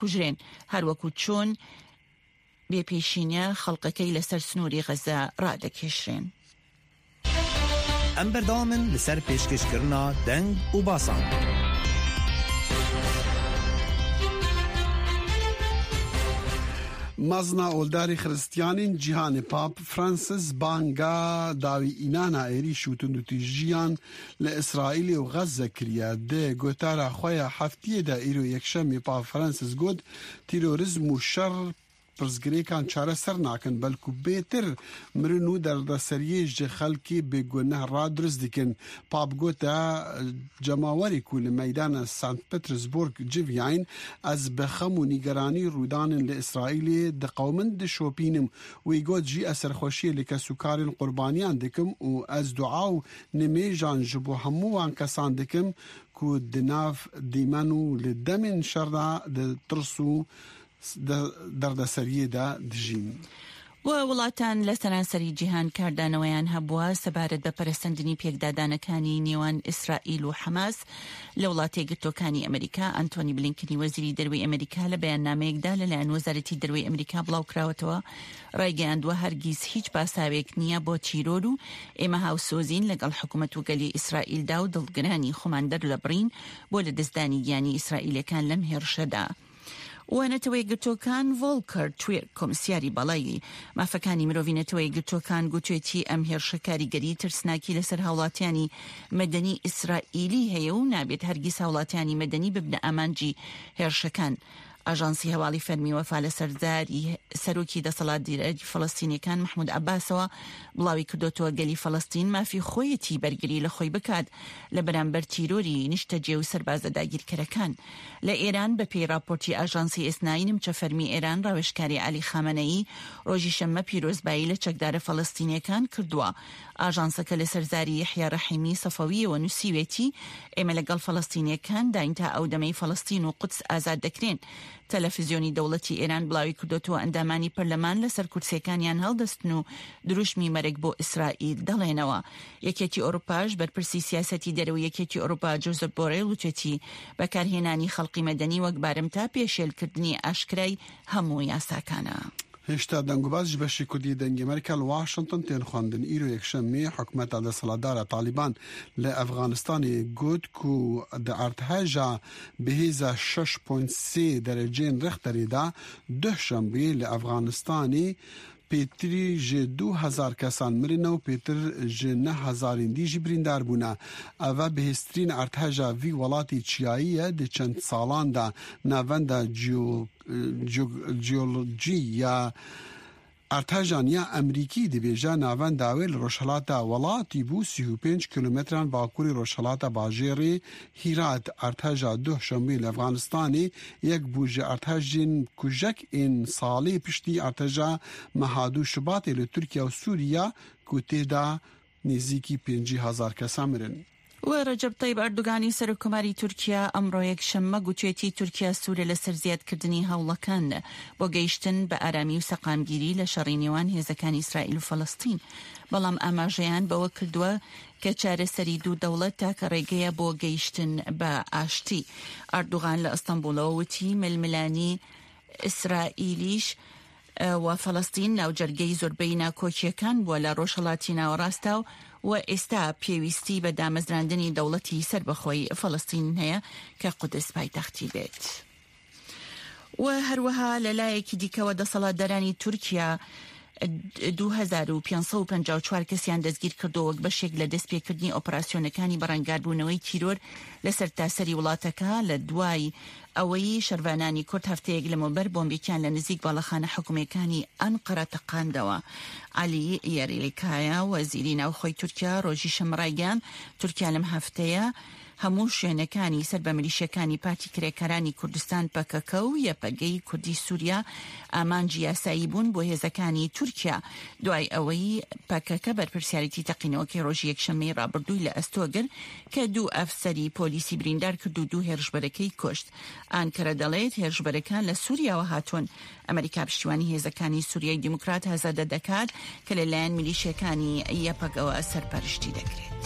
کوژرێن هەروەکو چۆن بێپێشینە خەڵقەکەی لەسەر سنووری غەزە ڕادەکێشرێن. ئەم بەردەوامن لەسەر پێشکەشکردنا دەنگ و باسان. مەزنا ئۆلداری خرستیانین جیهانی پاپ فرانسیس بانگا داوی ئینانا عێریش و توندوتیژیان لە ئیسرائیلی و غەزە کریە دێ گۆتارە خۆیە هەفتیەدا ئیرۆ یەکشەمی پاپ فرانسیس گوت تیرۆریزم و شەڕ پرزگریکان چارە سەر ناکەن بەلکو بێتر مرن و دەردەسەریێژی خەڵکی بێگونەه ڕادروست دیکن. پاپ گوتە جەماوەرێک و لە مەیدانە سانت پێترسبورگ جڤیاین ئەز بەخەم و نیگەرانی ڕوودانن لە ئیسرائیلێ دقەومن دشۆپینم وی گوت ژی ئەسەرخۆشیە لە کەسوکارن قوربانیان دکم و ئەز دوعا و نمێژان ji بۆ هەمووان کەسان دکم کو دناف دیمەن و لە دەمین شەردا دترس و دەردەسەریەدا دژین. وڵاتان لە سەرانسەری جیهان کاردانەوەیان هەبووە سەبارەت بە پەرەسەندنی پێکدادانەکانی نێوان ئیسرائیل و حەماس لە وڵاتە یەکگرتووەکانی ئەمریکا. ئەنتۆنی بلینکنی وەزیری دەروی ئەمریکا لە بەیاننامەیەکدا لەلایەن وەزارەتی دەروی ئەمریکا بڵاوکراوەتەوە ڕایگەیاندووە هەرگیز هیچ پاساوێک نییە بۆ تیرۆر و ئێمە هاوسۆزین لەگەڵ حکوومەت و گەلی ئیسرائیلدا و دڵگرانی خۆمان دەرلەبڕین بۆ لە دەستدانی گیانی ئیسرائیلەکان لەم هێرشەدا. وانەتەوەی گرتوەکان ڤۆڵکەر توێر کۆمسیاری بەڵایی مافەکانی مرۆڤینەتەوەی گرتوەکان گوتوێتی ئەم هێرشە کاریگەری ترسناکی لەسەر هاوڵاتیانی مەدەنی ئیسرائیلی هەیە و نابێت هەرگیز هاوڵاتیانی مەدەنی ببنە ئامانجی هێرشەکان. ئاژانسی هەواڵی فەرمی وەفا لە سەرداری سەرۆکی دەسەڵاتداری فەڵەستینیەکان محمود عەباسەوە بڵاوی کردوتەوە گەلی فەڵەستین مافی خۆیەتی بەرگری لە خۆی بکات لە بەرامبەر تیرۆری نیشتەجێ و سەربازە داگیرکەرەکان. لە ئێران بە پێی راپۆرتی ئاژانسی ئێسنایی نمچە فەرمی ئێران ڕاوێژکاری عەلی خامەنەیی ڕۆژی شەممە پیرۆزبایی لە چەکدارە فەڵەستینیەکان کردووە. ئاژانسەکە لە سەرزاری یەحیا ڕەحیمی سەفەویەوە نووسیوێتی ئێمە لەگەڵ فەڵەستینیەکان داین تا ئەو دەمەی فەڵەستین و قودس ئازاد دەکرێن. تەلەڤیزیۆنی دەوڵەتی ئێران بڵاوی کردوتەوە ئەندامانی پەرلەمان لەسەر کورسیەکانیان هەڵدەستن و دروشمی مەرگ بۆ ئیسرائیل دەڵێنەوە. یەکێتی ئۆروپاش بەرپرسی سیاسەتی دەرەوەی یەکێتی ئۆروپا جۆزەف بۆڕێل وتێتی بەکارهێنانی خەڵقی مەدەنی وەک بارمتا پێشێلکردنی ئاشکرای هەموو یاساکانە. هێشتا دەنگوباز بەشی کوردی دەنگی ئەمریکا لە واشنگتن تێن خواندن ئیرۆ یەکشەممێ حکومەتە دەسەڵاتدارە تالیبان لە ئەفغانستانی گوت و ئەرتەهێژە بەهێزە 6.3 دەرەجەین ڕێختەرێدا دوشەمبێ لە ئەفغانستانی پێتری ژێ 2000 کەسان مرنە و پێتر ژێ 9000 دیژی بریندار بوونە. ئەڤە بەهێزترین ئەرتەهێژە ڤی وڵاتی چیاییە دە چەند ساڵاندا ناڤەندە جیۆلۆجی یا ئەرتەهێژانیا ئەمریکی دەبێژە ناڤەنداوێ لە ڕۆژهەڵاتە وڵاتی بوو 35 کیلومتران باکووری ڕۆژهەڵاتە باژێڕی هیرات. ئەرتەهێژە دوشەمبێ لە ئەفغانستانی یەک بووژە ئەرتەهێژین کوژەک ئین ساڵی پشتی ئەرتەهێژە مەهادوو شباتێ لە تورکیا و سووریا کو تێدا نزیکی 50,000 کەسە مرن. و ڕەجەب تەیب ئەردوغانی سەرۆکۆماری تورکیا ئەمڕۆ یەکشەممە گوتوێتی تورکیا سوورە لە سەرزیادکردنی هەوڵەکان بۆ گەیشتن بە ئارامی و سەقامگیری لە شەڕی نێوان هێزەکانی ئیسرائیل و فەڵەستین. بەڵام ئاماژەیان بەوە کردووە کە چارەسەری دوو دەوڵەت تاکە ڕێگەیە بۆ گەیشتن بە ئاشتی. ئەردوغان لە ئەستەمبولەوە وتی ململانی ئیسرائیلیش و فەڵەستین ناوجەرگەی زۆربەی ناکۆکیەکان بووە لە ڕۆژهەڵاتی ناوەڕاستە و ئێستا پێویستی بە دامەزراندنی دەوڵەتی سربەخۆی فەڵەستین هەیە کە قودس پایتەختی بێت. و هەروەها لەلایەکی دیکەوە دەسەڵاتدارانی تورکیا 2554 کەسیان دەستگیر کردو وەک بەشێک لە دەستپێکردنی ئۆپراسیۆنەکانی بەڕەنگاردبوونەوەی تیرۆر لە سەرتاسەری وڵاتەکە لە دوای ئەوەی شەروانانی کورد هەفتەیەک لەمەوبەر بۆمبێکیان لە نزیک باڵەخانە حکوومەکانی ئەنقەرە تەقاندەوە. علی یاریلیکایە وەزیری ناوخۆی تورکیا ڕۆژی شەمڕایگەیان تورکیا لەم هەفتەیە هەموو شوێنەکانی سەر بە ملیشەکانی پارتی کرێکەرانی کوردستان پەکەکە و یەپەگەی کوردی سووریا ئامانجی یاسایی بوون بۆ هێزەکانی تورکیا دوای ئەوەی پەکەکە بەرپرسیارەتی تەقینەوەکەی ڕۆژی یەکشەممەی ڕابردووی لە ئەستۆگر کە دوو ئەفسەری پۆلیسی بریندار کرد و دوو هێرشبەرەکەی کوشت. ئانکەرە دەڵێت هێرشبەرەکان لە سووریاوە هاتوون. ئەمریکا پشتیوانی هێزەکانی سووریای دیموکرات هەزادە دەکات کە لەلایەن میلیشیەکانی یەپەگەوە سەرپەرشتی دەکرێت.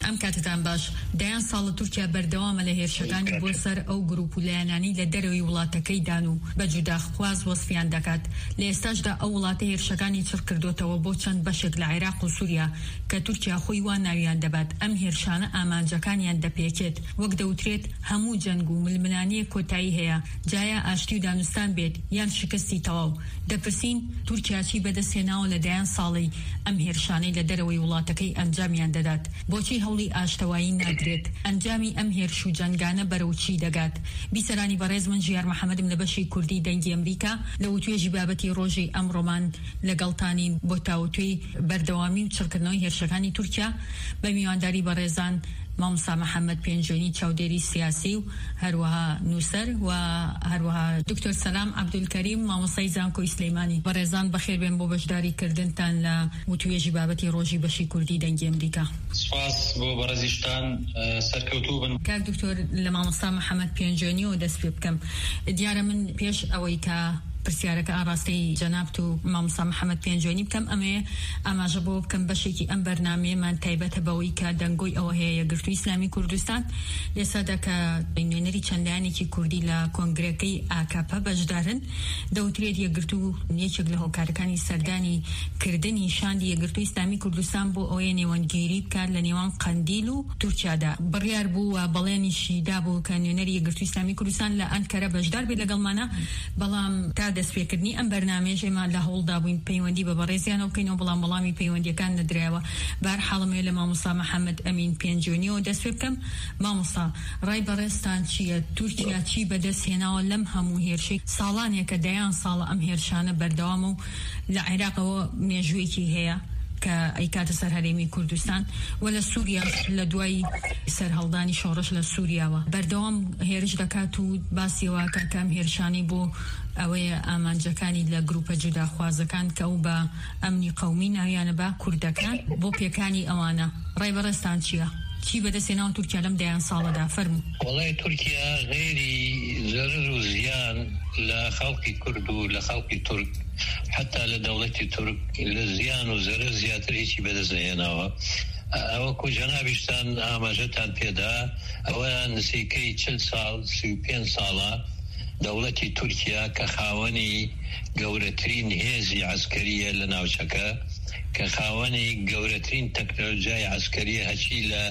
ئەم کاتتان باش دەیان ساڵە تورکیا بەردەوامە لە هێرشەکانی بۆ سەر ئەو گروپ و لایەنانی لە دەرەوەی وڵاتەکەی دان و بە جوداخواز وەسفیان دەکات. لە ئێستاشدا ئەو وڵاتە هێرشەکانی چڕ کردوتەوە بۆ چەند بەشێک لە عێراق و سووریا کە تورکیا خۆی وان ناویان دەبات ئەم هێرشانە ئامانجەکانیان دەپێکێت. وەک دەوترێت هەموو جەنگ و ململانیە کۆتایی هەیە، جایە ئاشتی و دانوستان بێت یان شکستی تەواو. دەپرسین تورکیا چی بەدەستهێناوە لەدایان ساڵی ئەم هێرشانەی لە دەرەوەی وڵاتەکەی ئەنجامیان دەدات؟ بۆچی هەوڵی ئاشتەوایی ناگرێت؟ ئەنجامی ئەم هێرش و جەنگانە بەرەو چی دەگات؟ بیسەرانی بەڕێز من ژیار محەممەدم لە بەشی کوردی دەنگی ئەمریکا لە وتوێژی بابەتی ڕۆژی ئەمڕۆمان لەگەڵتانی بۆ تاوتوێی بەردەوامی و چڕکردنەوەی هێرشەکانی تورکیا بە میوانداری بەڕێزان مامۆستا محەممەد پێنجۆنی چاودێری سیاسی و هەروەها نووسەر و هەروەها دکتۆر سەلام عەبدولکەریم مامۆستای زانکۆی سلەیمانی. بەڕێزان بەخێر بێن بۆ بەشداریکردنتان لە وتوێژی بابەتی ڕۆژی بەشی کوردی دەنگی ئەمریکا. سپاس بۆ بەڕێزیشتان سەرکەوتوو بن. کاک دکتۆر لە مامۆستا محەممەد پێنجۆنی و دەست پێ بکەم. دیارە من پێش ئەوەی کە پرسیارەکە ئاڕاستی جەنابەت و مامۆستا محەممەد پێنجۆنی بکەم ئاماژە بۆ بکەم بەشێکی ئەم بەرنامەیەمان تایبەتە بەوەی کە دەنگۆی ئەوە هەیە یەکگرتووی ئیسلامی کوردستان لێسادا کە نوێنەری چەندانێکی کوردی لە کۆنگرەکەی ئاکاپە بەشدارن دەوترێت یەکگرتوو یەکێک لە هۆکارەکانی سەردانی کردنی شاندی یەکگرتووی ئیسلامی کوردستان بۆ ئەوەیە نێوەندگیری بکات لە نێوان قەندیل و تورکیادا. بڕیار بوو و بەڵێنیشی دابوو کە نوێنەری یەکگرتووی ئیسلامی کوردستان لە ئەنکەرە بەشدار بێت لەگەڵمانە، بەڵام دەستپێکردنی ئەم بەرنامەیەش ئێمە لە هەوڵدا بووین پەیوەندی بە بەڕێزیانەوە بکەینەوە، بەڵام وەڵامی پەیوەندیەکان نەدرایەوە. بەهەرحاڵ لە مامۆستا محەممەد ئەمین پێنجۆنیەوە دەست پێ بکەم. مامۆستا ڕای بەڕێزتان چییە؟ تورکیا چی بەدەستهێناوە لەم هەموو هێرشەی ساڵانێکە دەیان ساڵە ئەم هێرشانە بەردەوامە و لە عێراقەوە مێژوویەکی هەیە کە ئەیکاتە سەر هەرێمی کوردستان و لە سووریا لە دوای سەرهەڵدانی شۆڕش لە سووریاوە بەردەوام هێرش دەکات و باسیەوە کەم هێرشانی بۆ ئەوەیە ئامانجەکانی لە گروپە جوداخوازەکان کە ئەو بە ئەمنی قەومی ناویانە بە کوردەکان بۆ پێکانی ئەوانە. ڕای بەڕێزتان چییە؟ چی بەدەستهێناوە تورکیا لەم دەیان ساڵەدا؟ فەرموو. وەڵای تورکیا غێری زەرر و زیان لە خەڵکی کورد و لە خەڵکی تورک حتا لە دەوڵەتی تورک لە زیان و زەرر زیاتر هیچی بەدەستهێناوە. ئەوە کو جەنابیشتان ئاماژەتان پێدا ئەوە نزیکەی 40 ساڵ 35 ساڵە دەوڵەتی تورکیا کە خاوەنی گەورەترین هێزی عسکەریە لە ناوچەکە، کە خاوەنی گەورەترین تەکنۆلۆژیای عسکەریە هەچی لە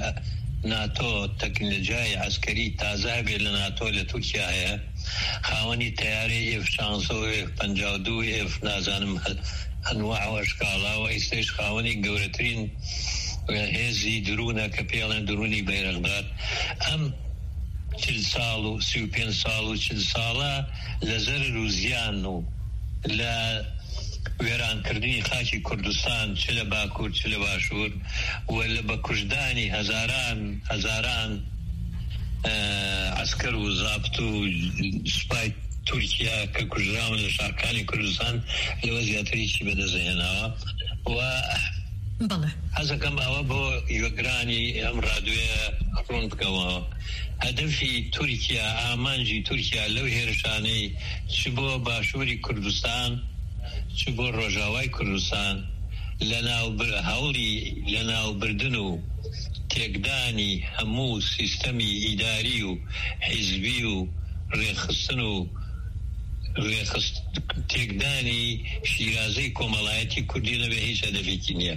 ناتۆ تەکنۆلۆژیای عسکەری تازە بێ لە ناتۆ لە تورکیا هەیە، خاوەنی تەیارەی F-16 و F-52 F نازانم ئەنواع و ئەشکاڵا و ئێستش خاوەنی گەورەترین هێزی درونە کە پێڵێن درونی بەیرەغدار. ئەم 40 ساڵ و 35 ساڵ و 40 ساڵە لە زەرر و زیان و لە وێرانکردنی خاکی کوردستان چ لە باکوور چ لە باشوور و لە بەکوژدانی هەزاران عسکەر و زابط و سوپای تورکیا کە کوژراون لە شارەکانی کوردستان لەوە زیاتری چی بەدەستهێناوە. و حەزەکەم ئەوە بۆ یۆگرانی ئەم ڕادیۆیە ڕوون بکەمەوە. هەدەفی تورکیا، ئامانجی تورکیا لەو هێرشانەی چ بۆ باشووری کوردستان چ بۆ ڕۆژاوای کوردستان هەوڵی لە ناوبردن و تێکدانی هەموو سیستەمی ئیداری و حیزبی و ڕێخستن و تێکدانی شیرازەی کۆمەڵایەتی کوردی نەبێ هیچ هەدەفێکی نییە.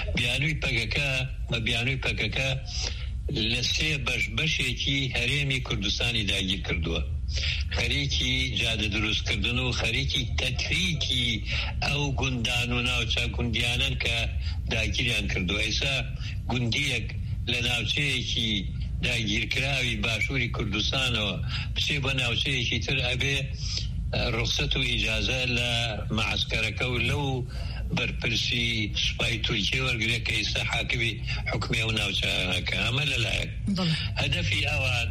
بیانووی پەکەکە لە 3 بەشێکی هەرێمی کوردستانی داگیر کردووە. خەریکی جادە دروستکردن و خەریکی تەتریکی ئەو گوندان و ناوچە گوندیانن کە داگیریان کردووە. ئێستا گوندیەک لە ناوچەیەکی داگیرکراوی باشووری کوردستانەوە بچێ بە ناوچەیەکی تر ئەبێ ڕخسەت و ئیجازە لە معسکەرەکە و لەو بەرپرسی سوپای تورکیە وەرگرێ کە ئێستا حاکمی حکومێ و ناوچەکە. ئەمە لەلایەک هەدەفی ئەوان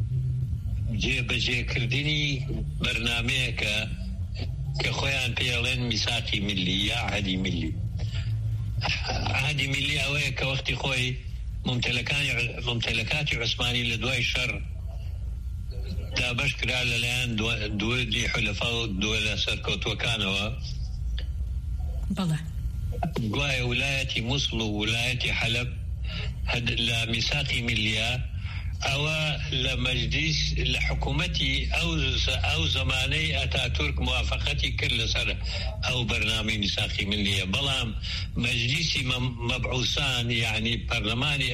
جێبەجێکردنی بەرنامەیەکە کە خۆیان پێڵێن میساقی ملی یا عهدی ملی. عهدی ملی ئەوەیە کە وەختی خۆی ممتلەکاتی عوسمانی لە دوای شەڕ دابەش کرا لەلایەن دووەدی حولەفا و دووە لە سەرکەوتوەکانەوە. گوایە ویلایەتی موسڵ و ویلایەتی حەلەب لميثاقي مليا أو لمجلس لحكومتي أو زماني أتاتورك موافقتي كل سنة أو برنامج ميثاقي مليا بلام مجلسي مبعوثان يعني برلماني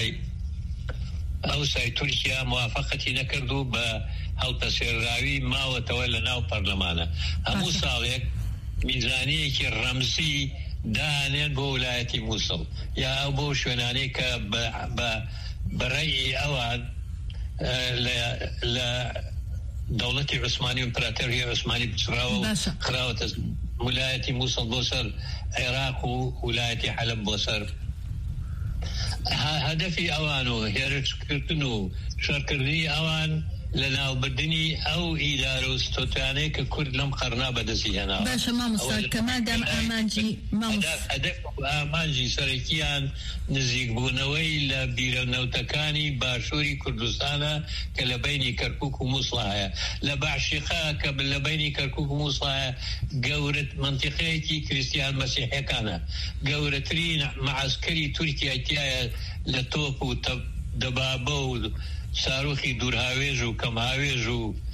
أوساي تركيا موافقتي نكردو بهالبسيراوي ما وتولى ناو برلمانه همو صالح ميزانية الرمزي دانين بولاية موصل يا أبو شونانيك برأي أواد لدولة عثمانية إمبراطورية عثمانية خراوة ولاية موصل بوصل عراق وولاية حلب بوصل هدفي أوانو هيرش كرتنو شركرني أوان لنا وبدني أو إدارة استوتاني ككرد لم قرنا بدسي هنا باشا ما مصار كما دام آمانجي هدف آمانجي سريكيان نزيق بونوي لبيرنوتكاني باشوري كردستانا كلبيني كركوك ومصلحة لبعشقا كلبيني كركوك ومصلحة قورة منطقيتي كريستيان مسيحي كان قورترين معسكري تركيا تيايا لطوق ودبابو صاروخي دور هاويج وكم هاويج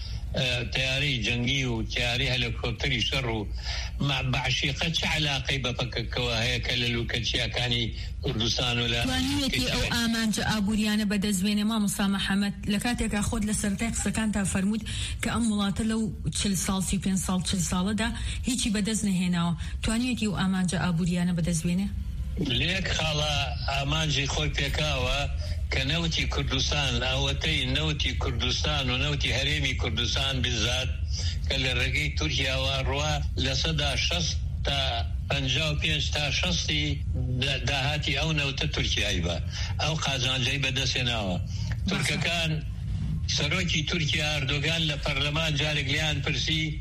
تياري جنگي وتياري هليكوبتري شر مع بعشيقة علاقة بفككوا هيك للوكتشيا كاني كردستان ولا وانيتي او آمانجا أبوريانا بدزوين ما مصامح حمد لكاتك أخذ لسرتاق سكانتا فرمود كأمولات لو 40 سال 30 سال 40 سال دا هيجي بدزنه هنا توانيتي او آمانجا أبوريانا بدزوينه ليك خالا آمانجي خوي بيكاوا كنوتي كردستان أوتي نوتي كردستان ونوتي هريمي كردستان بالذات كالرقي تركيا والروا لصدا شخص تا 55 تا شخصي داهاتي أو نوت تركيا أيضا أو قازان جاي بدسناوا تركيا كان سروكي تركيا أردوغان لبرلمان جارك ليان برسي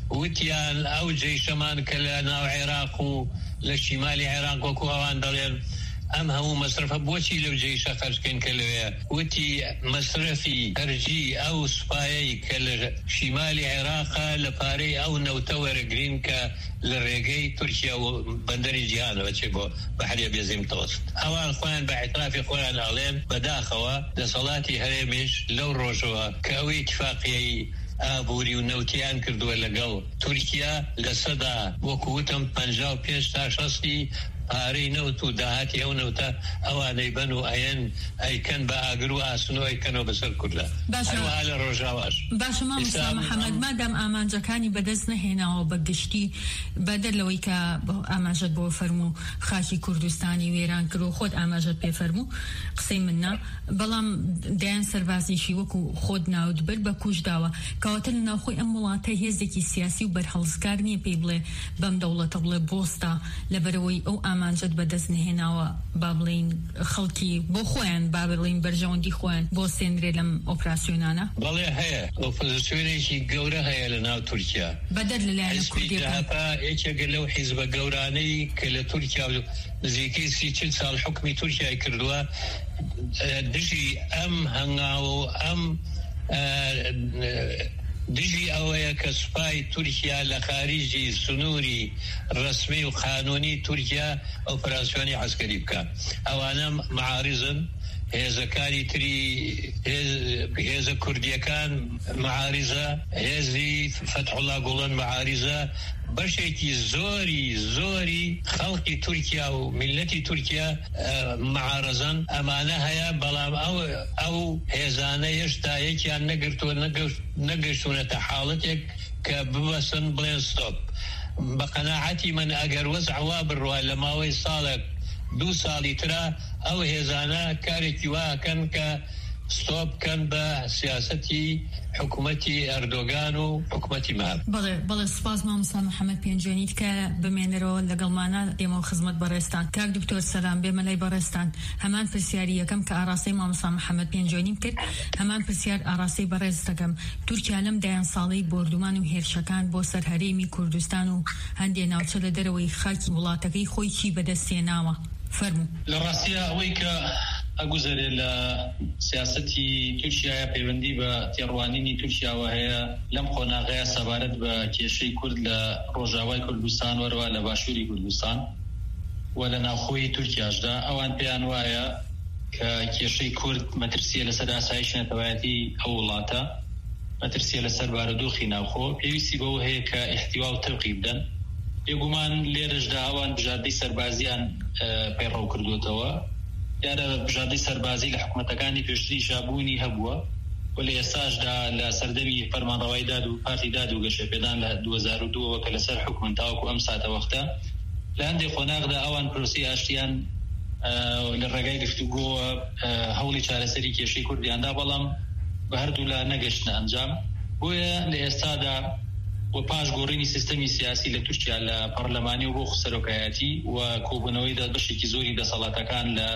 وتيان أو جيشمان كلنا عراق لشمال عراق وكوهوان دلين أم هو مصرف بوشي لو جيش خرج كن كلويا وتي مصرفي أرجي أو سبايي كل شمال العراق لباري أو نوتور جرين كالرجاي تركيا وبندر جيهان وتشبه بحرية بيزيم توسط أوان خوان باعتراف خوان عليهم بداخوا لصلاتي هرمش لو رجوا كأوي اتفاقية أبوري ونوتيان كردوا لقل تركيا لصدا وكوتم 55 شخصي هاري نوتو دهاتي أو نوتا أواني بنو أي كان بأقرو أسنو أي كانوا بسر كلها هلو على الرجاواش باش ما مصطفى محمد ما دام آمانجا كاني بدزنا هنا وبقشتي بدل لو يكا آمانجا بو فرمو خاشي كردستاني ويران كرو خود آمانجا بيفرمو قسيم منا بلام ديان سربازي شي وكو خودنا ودبر بكوش داوا كواتلنا خوي أمولاته هزكي سياسي وبرحلسكارني بيبلي بام دولة بلي بوستا لبروي أو آمانجد بدزنه هنا وبابلين خلقي بو خوان بابلين برجون دي خوان بو سندري لم أوبراسيونانا بله هيا أوبراسيوني شي قورة هيا لنا تركيا بدل لنا كردية لهفا إيش قلو حزب قوراني كلا تركيا زيكي سيتشل سال حكمي تركيا يكردوا دجي أم هنغاو أم دجي أويا كسباي تركيا لخارجي سنوري رسمي وقانوني تركيا أوبراسيوني عسكري بكا أوانا معارضا هذا كان تري هذا كردية كان معارضة هذه فتح الله قولن معارضة بشيكي زوري خلق تركيا وملتي تركيا معارضا أمانها يا بلام أو هزانة يشتايك يعني نقرتو نتحالتك كبوسن بلين ستوب بقناعتي من أجر وزع وابر ولا ما ويصالك 2 ساڵی ترا ئەو هێزانە کارێکی واکەن کە ستۆپکەن بە سیاسەتی حکوومەتی ئەردۆگان و حکوومەتی ماب. بەڵێ سپاس مامۆستا محەممەد پێنجێنیت کە بمێنەرەوە لەگەڵمانە دێمەوە خزمەت بەڕێستان. کاک دکتۆر سەلام بێمە لای بەڕێستان. هەمان پرسیاری یەکەم کە ئاراستەی مامۆستا محەممەد پێنجێنیم کرد هەمان پرسیار ئاراستەی بەڕێز دەکەم. تورکیا لەم دایان ساڵەی بۆردومان و هێرشەکان بۆ سەر هەرێمی کوردستان و هەندێک ناوچە لە دەرەوەی خاکی وڵاتەکەی خۆی چی بەدەستێناوە فەرموو. لە ڕاستیە ئەوەی کە ئەگوزارێ لە سیاسەتی تورکیایە پەیوەندی بە تێڕوانینی تورکیاوە هەیە لەم قۆناغەیە سەبارەت بە کێشەی کورد لە ڕۆژاوای کوردستان وەرەوە لە باشووری کوردستان و لە ناوخۆی تورکیاشدا ئەوان پێیان وایە كيشي كرد مترسية لسر أسايشنا تواتي أو ولاتا مترسية لسر باردوخي ناوخو بيويسي بو هيك احتواء وتوقيب دن يقومان ليرج داوان بجاردي سربازيان بيرو كردوتوا يعني بجاردي سربازي لحكومتكاني بيشتري شابوني هبوا ولی اساج دا لسردمی فرمان روایی دادو پارتی دادو گشه پیدان ل 2002 وکل سر حکم تاوکو امسات وقتا لندی خناق دا اوان پروسی اشتیان للرجاء گفتگو هولی چاره سری کشی کردیان دا بالام به هر دولا نگشتن انجام بویا لاستادا و پاش گورینی سیستمی سیاسی لترکیه لپارلمانی و بو خسروکایاتی و کوبنوی دا بشی کی زوری دا صلاتکان ل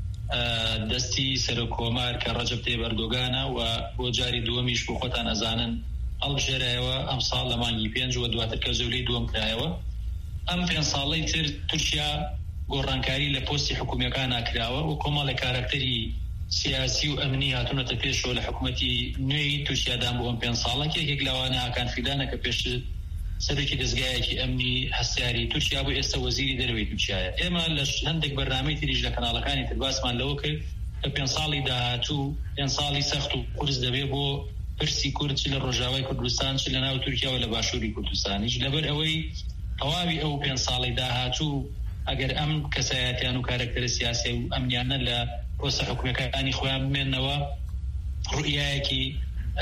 دستی سرکومار که رجب طیب اردوگانه و بو جاری دومیش بو خودتان ازانن البجره و ام سال لمانگی پینج و دواتر که زولی دوم کرایه و ام پین سالی تر ترکیه گورانکاری لپوستی حکومیکان اکراوه و کمال کارکتری سیاسی و امنی هاتونه تپیش و لحکومتی نوی ترکیه دام بو ام پین ساله که یک لوانه کان فیدانه که پیش سرکی دزگایکی امنی هستیاری ترکیه بو است وزیری دروی ترکیه اما لش هندک برنامه تریج لکنالکانی تباسمان لوکه پین سالی دا تو پین سالی سخت و قرض دبی بو پرسی کرد چل رجاوی کردستان چل ناو ترکیه ولا باشوری کردستان ایج لبر اوی طوابی او پین سالی دا تو اگر ام کسایتیان و کاراکتر سیاسی و امنیان ل پروسه حکومتانی خوام منوا رؤیاکی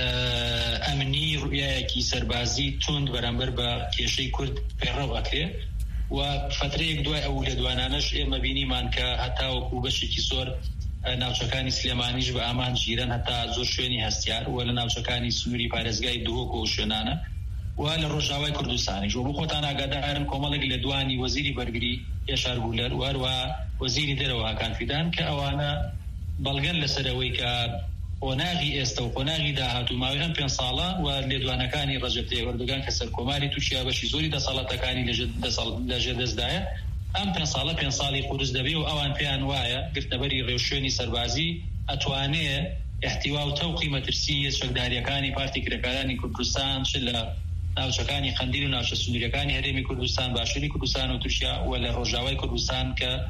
امنی رؤیاکی سربازی تند برانبر با کشی کرد پیرو اکره و فتره یک دوای اول دوانانش اما بینی من که حتی و بشی کی زور ناوچکانی سلیمانیش با امان جیران حتی زور شوینی هستیار ولی ناوچکانی سنوری پارزگای دوکو شونانه ولی رجاوی کردستانیش و بخوتان آگادارن کمالک لدوانی وزیری برگری یشار گولر و وزیری دروا کان فیدان که اوانا بلغن لسروی که قناغي است و قناغي دا هاتو ماوی هم پین سالا و لیدوانکانی رجب طیب اردوگان که سرکوماری توشیا بشی زوری دا سالاتکانی لجد ازدایه هم پین سالی قرص دبی و اوان پیان وایا گرت نبری ریوشونی سربازی اتوانه احتواء و توقی مترسی شکداریکانی پارتی کرکارانی کردستان شل ناوچکانی قندیل و ناوچ سنوریکانی هرمی کردستان باشوری کردستان و توشیا و لروجاوی کردستان که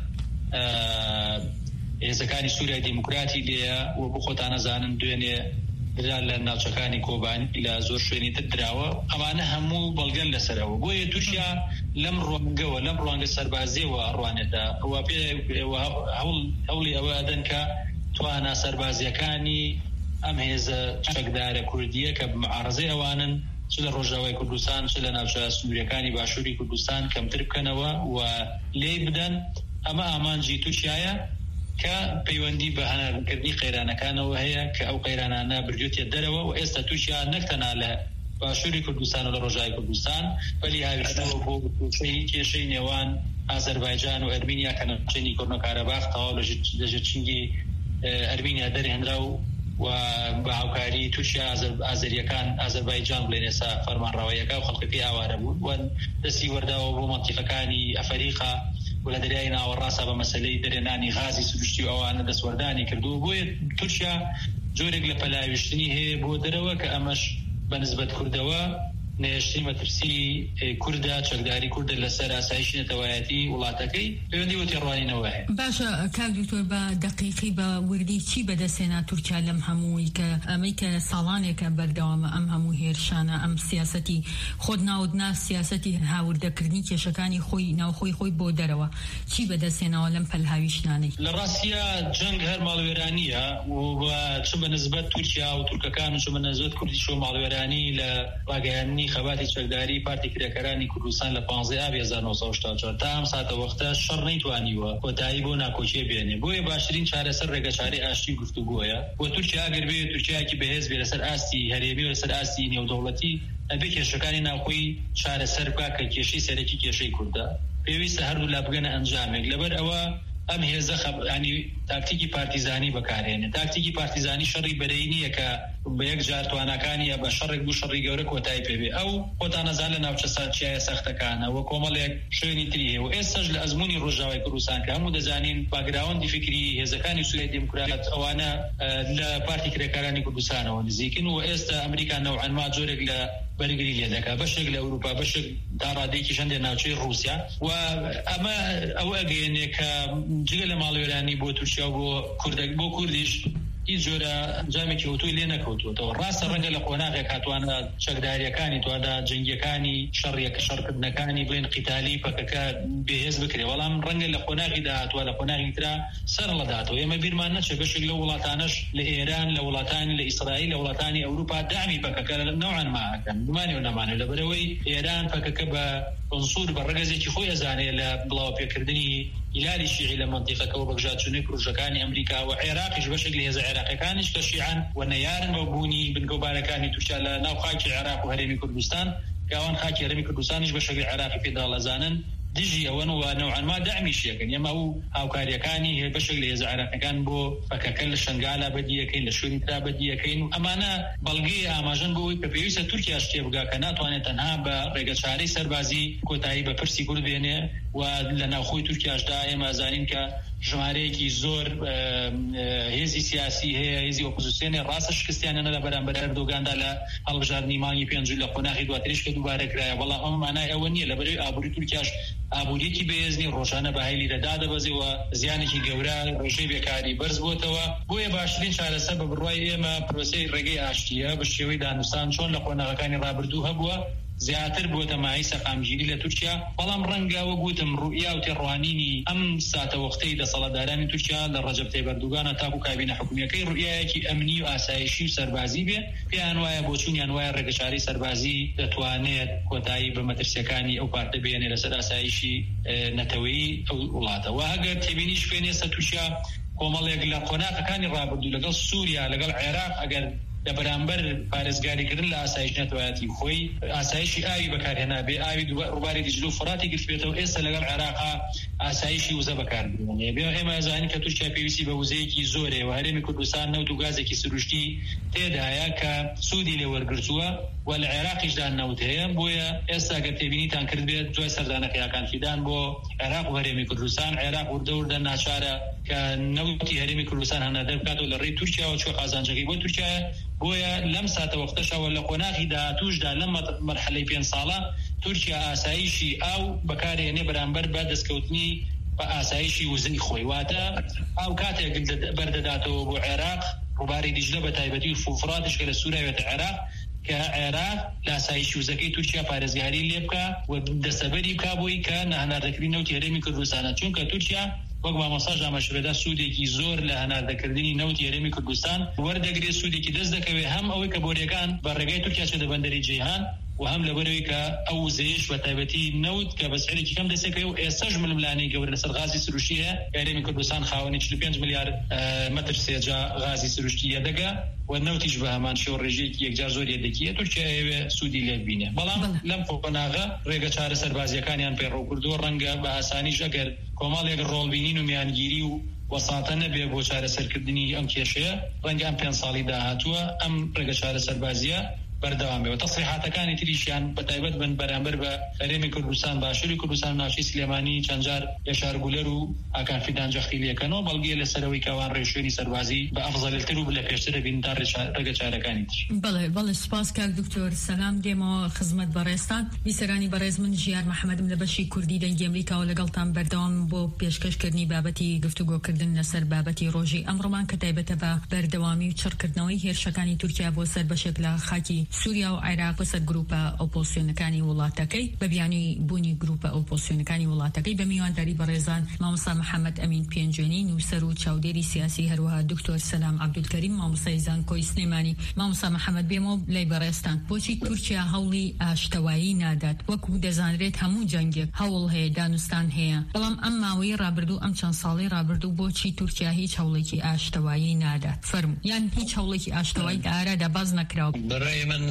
ێزەکانی سووریای دیموکراتی لێیە و بخۆتانە زانن دوێنێ درا لە ناوچەکانی کۆبانی لە زۆر شوێنی تر دراوە ئەمانە هەموو بەڵگەن لەسەرەوە بۆیە تورکیا لەم ڕۆنگەوە لەم ڕۆنگە سەربازیەوە ڕوانێتە و هەوڵی ئەوە ئەدەن کە توانە سەربازیەکانی ئەم هێزە چەکدارە کوردیە کە معارەزەی ئەوانن چ لە ڕۆژاوای کوردستان چ لە ناوچە سنووریەکانی باشووری کوردستان کەمتر بکەنەوە و لێ بدەن ئەمە ئامانجی تورکیایە که پیوندی به هنرکردنی قیرانکانەوە هەیە کە ئەو قیرانانە بردوێتە دەرەوە و ئێستا تووشیان نەکتەنها لە باشووری کوردستان و لە ڕۆژاوی کوردستان بەلی هاویشتەوە بۆ کێشەی نێوان ئازەربایجان و ئەرمینیا کە ناوچەی کۆرنۆکارەباخ تەواو لە ژەرچینگی ئەرمینیا دەرهێنرا و بە هاوکاری تووشیا ئازەریەکان ئازەربایجان بڵێن ئێستا فەرمانڕەواییەکە و خەڵکی پێی ئاوارە بوون و دەستی وەرداوە بۆ مەنتیقەکانی ئەفریقا و لە دەریای ناوەڕاستە بە مەسەلەی دەرێنانی غازی سروشتی و ئەوانە دەستوەردانی کردو بۆیە تورکیا جۆرێک لە پەلاویشتنی هەیە بۆ دەرەوە کە ئەمەش بەنسبەت کوردەوە نێشتی مەترسی کوردە چەکداری کوردە لەسەر ئاسایشی نەتەوایەتی وڵاتەکەی پەیوەندی بۆ تێڕوانینەوە هەیە. باشە کاک دکتۆر بە دقیقی بە وردی چی بەدەستێنا تورکیا لەم هەمووی کە ئەمەی کە ساڵانێکە بەردەوامە ئەم هەموو هێرشانە ئەم سیاسەتی خۆت ناودنا سیاسەتی هاوردەکردنی کێشەکانی خۆی ناوخۆی خۆی بۆ دەرەوە چی بەدەستێنەوە لەم پەلهاویشتانەی؟ لە ڕاستیە جەنگ هەر ماڵوێرانیە و چ بەنسبەت تورکیا و تورکەکان و چ بەنسبەت کوردیش و ماڵوێرانی لە ڕاگەیاندنی خەباتی چەکداری پارتی کرێکەرانی کوردستان لە 15 ئابی 1964 تا ئەم ساتە وەختە شەڕ نەیتوانیوە کۆتایی بۆ ناکۆچیە بێنێ بۆیە باشترین چارەسەر ڕێگەچارەی ئاشتی گفتوگۆیە بۆ تورکیا ئەگەر بێ تورکیایەکی بەهێز بێ لەسەر ئاستی هەرێمی و لەسەر ئاستی نێودەوڵەتی ئەبێ کێشەکانی ناوخۆی چارەسەر بکات کە کێشەی سەرەکی کێشەی کوردە پێویستە هەردوو لا بگەنە ئەنجامێک لەبەر ئەوە ئەم هێزە ینی تاکتیکی پارتیزانی بەکارهێنێ تاکتیکی پارتیزانی شەڕی بەرەی نییە کە بە یەک جار توانەکانیە بە شەڕێک بوو شەڕی گەورە کۆتایی پێبێ ئەو خۆتان نەزان لە ناوچە ساچایە سەختەکانە و کۆمەڵێک شوێنی تری هەیە و ئێستاش لە ئەزمموی ڕۆژاوای کوردستان کە هەموو دەزانین باگراوەندی فکری هێزەکانی سووریا دیموکرات ئەوانە لە پارتی کرێکارانی کوردستانەوە نزیکن و ئێستا ئەمریکا نەوعەنما جۆرێک لە بەرگری لێ دەکات بەشێک لە ئەوروپا بەشێک داڕادێکی شەندێ ناوچەی رووسیا و ئەمە ئەو ئەگەیەنێ کە جگە لە ماڵوێرانی بۆ تورکیا و بۆ کوردیش هیچ جۆرە ئەنجامێکی ئۆتۆی لێ نەکەوتوەوە. ڕاستە ڕەنگە لە قۆناغێک هاتوانە چەکداریەکانی توادا جەنگیەکانی شەڕکردنەکانی بڵێن قیتالی پەکەکە بێهێز بکرێ، بەڵام ڕەنگە لە قۆناغیدا هاتووە لە قۆناغی ترا سەر لەداتەوە. ئێمە بیرمان نەچێ بەشێک لە وڵاتانەش لە ئێران لە وڵاتانی لە ئیسرائیل لە وڵاتانی ئەوروپا دامی پەکەکە نەوعان ماکەن گومانی و نەمانێت لەبەرەوەی ئێران پەکەکە بە ئەنسوور بە ڕەگەزێکی خۆی ئەزانێت لە بڵاو پێکردنی هیلالی شیعی لە منطقەکەەوە بەگژاتچوونەی پروژەکانی ئەمریکا و عێراقیش بەشێک لە هێزە عێراقیەکانیش کە شیعان و نەیارن بە بوونی بنگەوبارەکانی تورکیا لە ناو خاکی عێراق و هەرێمی کوردستان کەوان خاکی هەرێمی کوردستانیش بەشێک لە عێراقی پێداڵ ئەزانن دژی ئەوەن و نەوعان ما دامیشیەکەن. ئێمە ئەو هاوکاریەکانی بەشێک لە هێزە عێراقیەکان بۆ پەکەکە لە شنگالا بەدیەکەین لە شوێنی ترا بەدیەکەین و ئەمانە بەڵگەی ئاماژەن بۆ ئەوەی کە پێویستە تورکیا شتێ بگا کە ناتوانێت تەنها بە ڕێگەچارەی سەربازی کۆتایی بە پرسی کورد بێنێ و لە ناوخۆی تورکیاشدا ئێمە زانین کە ژمارەیەکی زۆر هێزی سیاسی هەیە، هێزی ئۆپۆزیسیۆنی ڕاستە شکستیانە لە بەرامبەر ئەردۆگاندا لە هەڵبژاردنی مانگی پێنج لە قۆناغی دواتریش کە دووبارە کرایە، بەڵام ئەمە مانای ئەوە نییە لەبەرەوەی ئابووری تورکیاش ئابووریەکی بەهێزنی ڕۆژانە بە هەیلی دەدا دەبەزێەوە زیانێکی گەورە ڕێژەی بێکاری بەرز بۆتەوە. بۆیە باشترین چارەسەر بە بڕوای ئێمە پرۆسەی ڕێگەی ئاشتیە بە شێوەی دانوستان چۆن لە قۆناغەکانی ڕابردوو هەبووە زیاتر بۆتە مای سەقامگیری لە تورکیا، بەڵام ڕەنگەوە گوتم ڕوئیا و تێڕوانینی ئەم ساتە وەختەی دەسەڵاتدارانی تورکیا لە ڕەجەب تەیب ئەردوغانە تاکو کابینە حکوومیەکەی ڕوئیایەکی ئەمنی و ئاسایشی و سەربازی بێ پێیان وایە بۆ چوونیان وایە ڕێگەچارەی سەربازی دەتوانێت کۆتایی بە مەترسیەکانی ئەو پارتە بێنێ لەسەر ئاسایشی نەتەوەیی ئەو وڵاتەوە. هەگەر تێبینی شوێنێسە تورکیا کۆمەڵێک لە قۆناغەکانی ڕابردوو لەگەڵ سووریا لەگەڵ عێراق ئەگەر لە بەرامبەر پارێزگاریکردن لە ئاسایش نەتوانێتی خۆی ئاسایشی ئاوی بەکارهێنا بێ ئاوی ڕووباری دیجل و فڕاتی گرتبێتەوە ئێستا لەگەڵ عێراقا ئاسایشی وزە بەکاربێنێ بێ ئێمە ئەزانین کە تورکیا پێویستی بە وزەیەکی زۆرێ و هەرێمی کوردستان نەوت و گازێکی سروشتی تێدایە کە سوودی لێ وەرگرتووە و لە عێراقیشدا نەوت هەیە. بۆیە ئێستا گەر تێبینیتان کرد بێت دوای سەردانەکەیەکان فیدان بۆ عێراق و هەرێمی کوردستان عێراق وردە ناچارە کە نەوتی هەرێمی کوردستان هەنادە بکاتەوە لە ڕێی تورکیا و چوە قازانجەکەی بۆ تورکیا. بۆیە لەم ساتە وەختەشەوە لە قۆناغی داهاتووشدا لەم مەرحەلەی 5 ساڵە تورکیا ئاسایشی ئاو بەکارهێنێ بەرامبەر بە دەستکەوتنی بە ئاسایشی وزەی خۆی واتە ئاو کاتێک بەردەداتەوە بۆ عێراق ڕووباری دیجلە بە تایبەتی و فوراتش کە لە سووریا عێراق کە عێراق لە ئاسایشی وزەکەی تورکیا پارێزگاری لێ بکە و دەستەبەری بکا بۆی کە هەناردەکردنی نەوتی هەرێمی کوردستانە، چونکە تورکیا وەک مامۆستا ئاماژەبێدا سوودێکی زۆر لە هەناردەکردنی نەوتی هەرێمی کوردستان وەردەگرێت، سوودێکی دەست دەکەوێت هەم ئەوەی کە بۆریەکان بە ڕێگای تورکیا چێتە بەندەری جیهان و هەم لەبەرەوەی کە ئەو وزەیەش بە تایبەتی نەوت کە بەسعرێکی کەم دەستێکەوە و ئێستاش ململانەی گەورە لەسەر غازی سروشتی هەیە. هەرێمی کوردستان خاوەنی 45 میلیارد مەتر سێجا غازی سروشتی دەگا و نەوتیش بە هەمان شێوە ڕێژەیەکی یەکجار زۆر دەکیە تورکیا ئەوێ سوودی لێ ببینێ. بەڵام لەم قۆناغە ڕێگە چارە سەربازیەکانیان پێڕۆ کردووە ڕەنگە بە ئاسانیش ئەگەر کۆمەڵێک ڕۆڵبینین و میانگیری و وەساتە نەبێ بۆ چارەسەرکردنی ئەم کێشەیە ڕەنگە ئەم 5 ساڵی داهاتووە ئەم ڕێگە چارە سەربازیە بەردەوام بێت. تەسریحاتەکانی تریشیان بە تایبەت بن بەرامبەر بە هەرێمی کوردستان باشووری کوردستان ناوچەی سلێمانی چەندجار یەشار گولەر و ئاکان فیدان جەختی لێکەنەوە بەڵگەیە لەسەرەوەی کەوان ڕێشوێنی سەربازی بە ئەفزەلتر و لە پێشتر دەبین تا ڕێگە چارەکانی تر. بەڵێ سپاس کاک دکتۆر سەلام دێمەوە خزمەت بەڕێستان. بیسەرانی بەڕێز من ژیار محەممەدم لە بەشی کوردی دەنگی ئەمریکاوە لەگەڵتان بەردەوام بۆ پێشکەشکردنی بابەتی گفتوگۆکردن لەسەر بابەتی ڕۆژی ئەمڕۆمان کە تایبەتە بە بەردەوامی و چڕکردنەوەی هێرشەکانی تورکیا بۆ سەر بەشێک لە خاکی سووریا و عێراق بەسەر گروپە ئۆپۆزیسیۆنەکانی وڵاتەکەی بە بیانی بوونی گروپە ئۆپۆزیسیۆنەکانی وڵاتەکەی بە میوانداری بەڕێزان مامۆستا محەممەد ئەمین پێنجێنی نووسەر و چاودێری سیاسی هەروەها دکتۆر سەلام عەبدولکەریم مامۆستای زانکۆی سلێمانی. مامۆستا محەممەد بێمەوە لای بەڕێستان بۆچی تورکیا هەوڵی ئاشتەوایی نادات؟ وەکو دەزانرێت هەموو جەنگێک هەوڵ هەیە دانوستان هەیە، بەڵام ئەم ماوەی ڕابردوو ئەم چەند ساڵی ڕابردوو بۆچی تورکیا هیچ هەوڵێکی ئاشتەوایی نادات؟ فەرموو یان هیچ هەوڵێکی ئاشتەوایی ئارادا باز نەکراوە؟ بەڕای من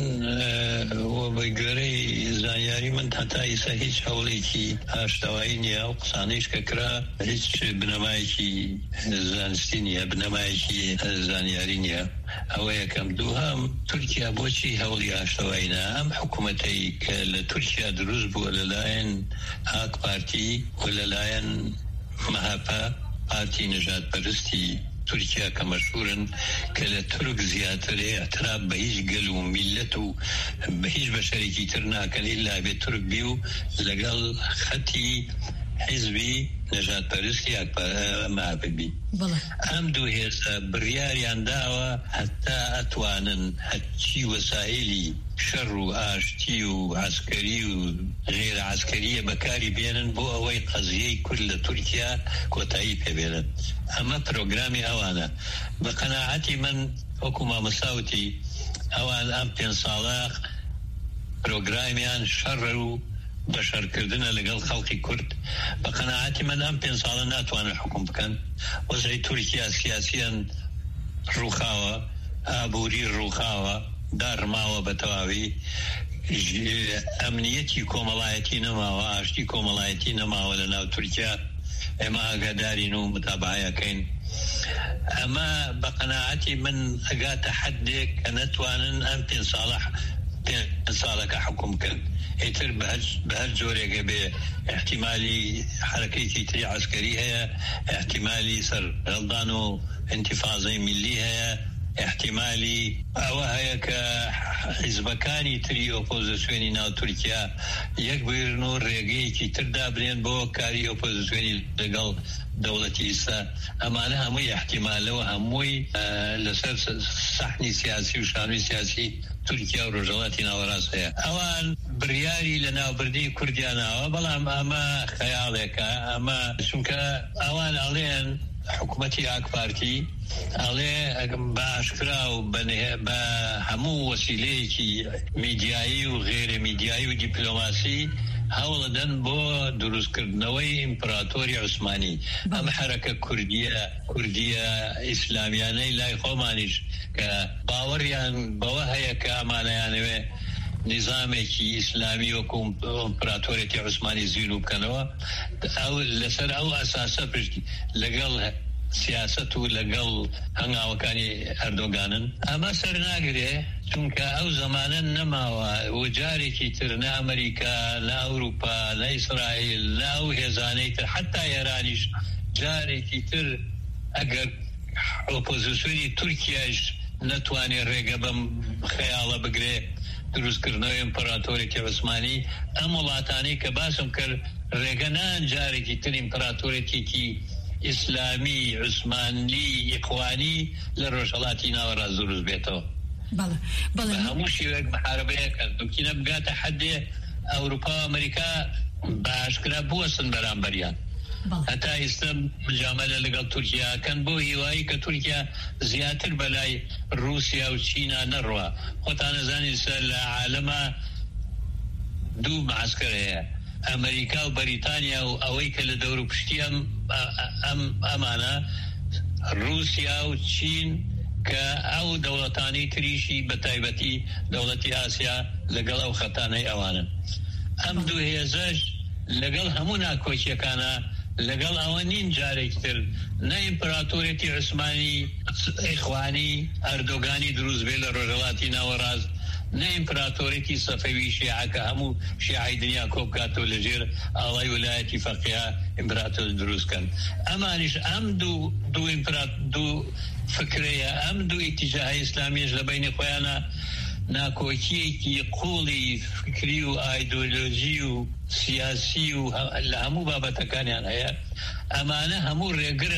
بە گوێرەی زانیاری من هەتا ئێستا هیچ هەوڵێکی ئاشتەوایی نییە و قسانەیش کە کرا هیچ بنەمایەکی زانستی نییە، بنەمایەکی زانیاری نییە. ئەوە یەکەم. دووهەم تورکیا بۆچی هەوڵی ئاشتەوایی نا؟ ئەم حکوومەتەی کە لە تورکیا دروست بووە لەلایەن ئاک پارتی و لەلایەن مەهاپە پارتی نەژاد پەرستی تورکیا کە مەشهورن کە لە تورک زیاتر اعتراف بە هیچ گەل و میلەت و بە هیچ بەشەرێکی تر ناکەن ئیلا بێ تورک بی و لەگەڵ خەتی حیزبی نەژاد پەرستی مابی. ئەم دوو هێزە بڕیاریان داوە هەتا ئەتوانن هەرچی وەسایلی شەڕ و ئاشتی و عسکەری و غێرە عسکەریە بەکاری بێنن بۆ ئەوەی قەزیەی کورد لە تورکیا کۆتایی پێبێنن. ئەمە پرۆگرامی ئەوانە. بە قەناعەتی من وەکو مامەساوتی ئەوان ئەم 5 ساڵە پرۆگرامیان شەڕ و بەشەرکردنە لەگەڵ خەڵکی کورد. بە قەناعەتی من ئەم 5 ساڵە ناتوانن حکوم بکەن. وەزعی تورکیا سیاسیان ڕووخاوە، ئابووری ڕووخاوە، داڕماوە بە تەواوی، ئەمنیەتی کۆمەڵایەتی نەماوە، ئاشتی کۆمەڵایەتی نەماوە لە ناو تورکیا. ئێمە ئاگادارین و متابعەکەین. ئەمە بە قەناعەتی من ئەگاتە حەدێک کە نەتوانن ئەم 5 ساڵەکە حکوم بکەن. ئیتر بە هەر جۆرێکە بێ احتیمالی حرەکەیەکی تری عسکەری هەیە، احتیمالی سەرهەڵدان و انتفاضەی میلی هەیە، احتیمالی ئەوە هەیە کە حیزبەکانی تری ئۆپۆزیسیۆنی ناو تورکیا یەک بگرن و ڕێگەیەکی تر دابرێن بۆ کاری ئۆپۆزیسیۆنی لەگەڵ دەوڵەتی ئیسا. ئەمانە هەمووی احتیمالەوە هەمووی لەسەر سەحنی سیاسی و شانوی سیاسی تورکیا و ڕۆژهەڵاتی ناوەڕاست هەیە. ئەوان بڕیاری لە ناوبردی کوردیانەوە، بەڵام ئەمە خەیاڵێکە. ئەمە چونکە ئەوان ئەڵێن حکوومەتی ئاکپارتی ئەڵێ بە ئاشکرا و بە هەموو وەسیلەیەکی میدیایی و غێرە میدیایی و دیپلۆماسی هەوڵدەن بۆ دروستکردنەوەی ئیمپراتۆری عوسمانی. ئەم حرەکە کوردیە ئیسلامیانەی لای خۆمانیش کە باوەڕیان بەوە هەیە کە ئەمانەیانەوێ نظامێکی ئیسلامی وەکو ئیمپراتۆرێتی عوسمانی زیین و بکەنەوە، ئەو لەسەر ئەو ئەساسە پشتی لەگەڵ سیاست و لەگەڵ هەنگاوەکانی ئەردۆگانن. ئەمە سەر ناگرێ چونکە ئەو زەمانە نەماوە و جارێکی تر نە ئەمریکا، نە ئەوروپا، نە ئیسرائیل، نە ئەو هێزانەی تر، حتا ئێرانیش جارێکی تر ئەگەر ئۆپۆزیسیۆنی تورکیاش نەتوانێت ڕێگە بەم خەیاڵە بگرێ دروستکردنەوەی ئیمپراتۆرێکی عوسمانی، ئەم وڵاتانەی کە باسم کرد ڕێگە نان جارێکی تر ئیمپراتۆرێتێکی ئیسلامی عوسمانی ئیخوانی لە ڕۆژهەڵاتی ناوەڕاست دروست بێتەوە. بە هەموو شێوەیەک محاربەیەکە دوکینە بگاتە حەدێ ئەوروپا و ئەمریکا بە ئاشکرا بوەسن بەرامبەریان. هەتا ئێستا مجامەلە لەگەڵ تورکیاکەن بۆ هیوایی کە تورکیا زیاتر بەلای رووسیا و چینا نەڕوە. خۆتان نەزانین لە عالەمە دوو معسکەر هەیە، ئەمریکا و بەریتانیا و ئەوەی کە لە دەور و پشتی ئەمانە رووسیا و چین کە ئەو دەوڵەتانی تریشی بە تایبەتی دەوڵەتی ئاسیا لەگەڵ ئەو خەتانەی ئەوانن. ئەم دوو هێزەش لەگەڵ هەموو ناکۆچیەکانە لەگەڵ ئەوە نین جارێکتر نە ئیمپراتۆرێتی عوسمانی ئیخوانی ئەردۆگانی دروست بێ لە ڕۆژهەڵاتی ناوەڕاست، نە ئیمپراتۆرێتی سەفەوی شیعەکە هەموو شیعەی دنیا کۆبکاتەوە لەژێر ئاڵای ویلایەتی فەقیها ئیمپراتۆر دروستکەن. ئەمانیش ئەم دوو فکرەیە، ئەم دوو ئیتیجاهی ئیسلامیش لە بینی خۆیانە ناکۆکیەکی قوڵی فکری و ئایدۆلۆژی و سیاسی و لە هەموو بابەتەکانیان هەیە. ئەمانە هەموو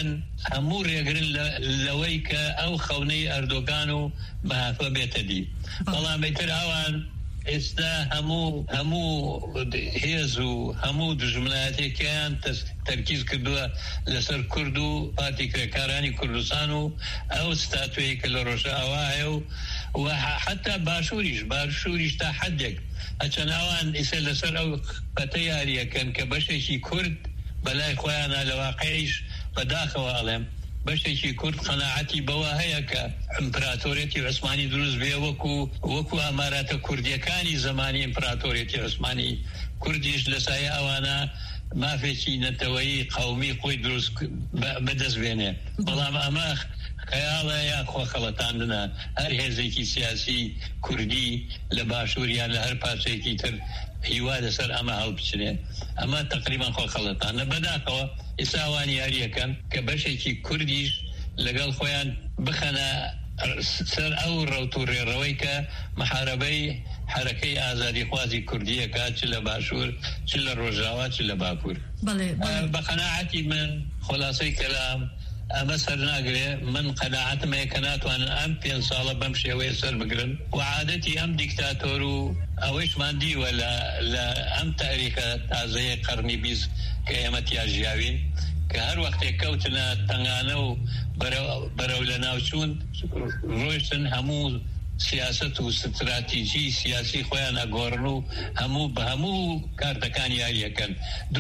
ڕێگرن لەوەی کە ئەو خەونەی ئەردۆگان و بەهافە بێتە دی. بەڵام بێتر ئەوان ئێستا هەموو هێز و هەموو دژمنایەتێکیان تەرکیز کردووە لەسەر کورد و پارتی کرێکارانی کوردستان و ئەو ستاتوەیە کە لە ڕۆژە ئەوە هەیە و حتا باشووریش تا حەدێک ئەچەند ئەوان ئیسە لەسەر ئەو پەتە یاریەکەن کە بەشێکی کورد بەلای خۆیانە لە واقعیش بەداخەوە ئەڵێم بەشێکی کورد قەناعەتی بەوە هەیە کە ئیمپراتۆرێتی عوسمانی دروست بێ وەکو ئاماراتە کوردیەکانی زمانی ئیمپراتۆرێتی عوسمانی. کوردیش لە سایە ئەوانە مافێکی نەتەوەیی قەومی خۆی دروست بەدەست بێنێ. بەڵام ئەمە خەیاڵە یا خۆخەڵەتاندنە. هەر هێزێکی سیاسی کوردی لە باشووریان لە هەر پارچەیەکی تر هیوا لەسەر ئەمە هەڵبچنێ. ئەمە تقریبا خۆخەڵەتانە. بەداخەوە ئێستا ئەوان یاریەکەن کە بەشێکی کوردیش لەگەڵ خۆیان بخەنە سەر ئەو ڕەوتوڕێڕەوەی کە محارەبەی حرەکەی ئازادی خوازی کوردیەکە چ لە باشوور چ لە ڕۆژاوا چ لە باکوور. بە قەناعەتی من خلاصەی کەلام ئەمە سەر ناگرێ. من قەناعەتم هەیە کە ناتوانن ئەم 5 ساڵە بەم شێوەیە سەر بگرن و عادەتی ئەم دیکتاتۆر و ئەوەیشمان دیوە لە ئەم تاریخە تازەیە قەرنی 20 کە ئێمە تیاژیاوین کە هەر وەختێک کەوتنە تەنگانە و بەرەو لە ناوچوون ڕۆیشتن هەموو سیاست و استراتیژی سیاسی خۆیان ئەگۆڕن و هەموو بە هەموو کارتەکان یاریەکەن.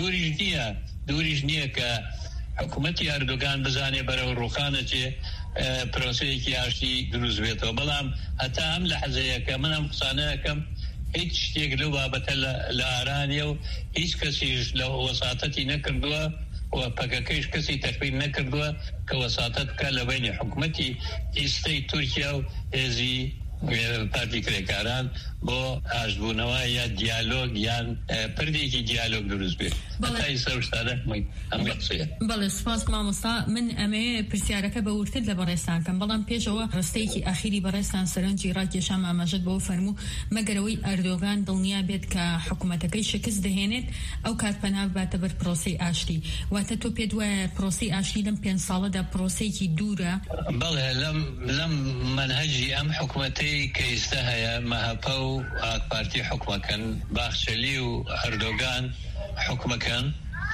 دووریش نییە کە حکوومەتی ئەردۆگان بزانێ بەرەو ڕوخانە چێ پرۆسەیەکی ئاشتی دروست بێتەوە. بەڵام هەتا ئەم لە حەزەیەکە من ئەم قسانەیەکەم هیچ شتێک لەو بابەتە لە ئارانیە و هیچ کەسیش لە وەساتەتی نەکردووە و پەکەکەیش کەسی تەخوین نەکردووە کە وەساتەت بکە لە بینی حکوومەتی ئیستەی تورکیا و هێزی پارتی کرێکاران بۆ ئاشتبوونەوە یا دیالۆگ یان پردێکی دیالۆگ دروست بێت. هەتای سەرشتانە ئەم قسەیە. بەڵێ سوپاس مامۆستا. من ئەمێ پرسیارەکە بە ورتر لە بەڕێستانکەم، بەڵام پێشەوە ڕستەیەکی ئاخیری بەڕێستان سەرنجی ڕاکێشان ئاماژەت بەوە فەرموو مەگەرەوەی ئەردۆغان دڵنیا بێت کە حکوومەتەکەی شکست دەهێنێت ئەو کات پەنا باتە بەر پرۆسەی ئاشتی. واتە تۆ پێت وایە پرۆسەی ئاشتی لەم 5 ساڵەدا پرۆسەیەکی دوورە؟ بەڵێ لەم منهەجی ئەم حکوومەتەی کە ئێستا هەیە مەهەپە و پارتی حکومەکەن باخچەلی و ئەردۆگان حکومەکەن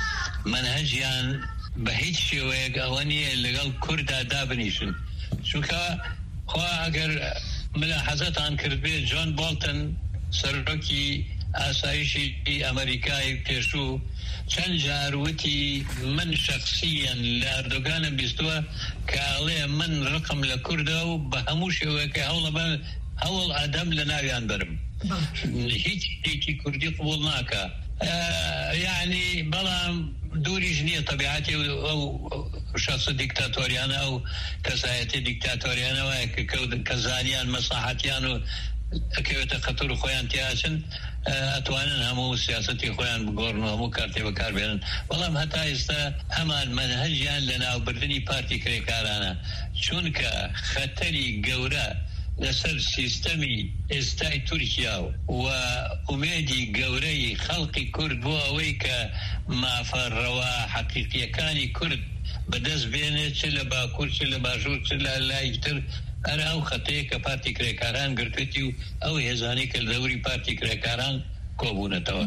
منهەجیان بە هیچ شێوەیەک ئەوە نییە لەگەڵ کووردا دابنیشن. چونکە خوا ئەگەر ملاحەزەتان کرد بێت جۆن بۆڵتن سەرۆکی ئاسایشی ئەمریکای پێشوو چەند جاروتی من شخصیان لە ئەردۆگانم بیستووە کە ئەڵێ من ڕقم لە کووردە و بە هەموو شێوەیەکە هەوڵ ئادەم لە ناویان برم. هیچ شتێکی کوردی قبول ناکە. یعنی بەڵام دووریش نییە تەبیعەتی ئەو شخص دیکتاتۆریانە ئەو کەسایەتی دیکتاتۆریانەوەیە کە زانیان مەساحەتیان و ئەکەوێتە قەتور خۆیان تیاچن ئەتوانن هەموو سیاسەتی خۆیان بگۆڕن و هەموو کارتێ بەکاربێنن. بەڵام هەتا ئێستا هەمان منهەجیان لە ناوبردنی پارتی کرێکارانە چونکە خەتەری گەورە لەسەر سیستەمی ئێستای تورکیا و ئومێدی گەورەی خەڵقی کورد بۆ ئەوەی کە مافەڕەوە حەقیقیەکانی کورد بەدەست بێنێت چ لە باکوور چ لە باشوور چ لە لایتر ئەرە ئەو خەتەیە کە پارتی کرێکاران گرتوێتی و ئەو هێزانەی کە لەوری پارتی کرێکاران کۆبوونەتەوە.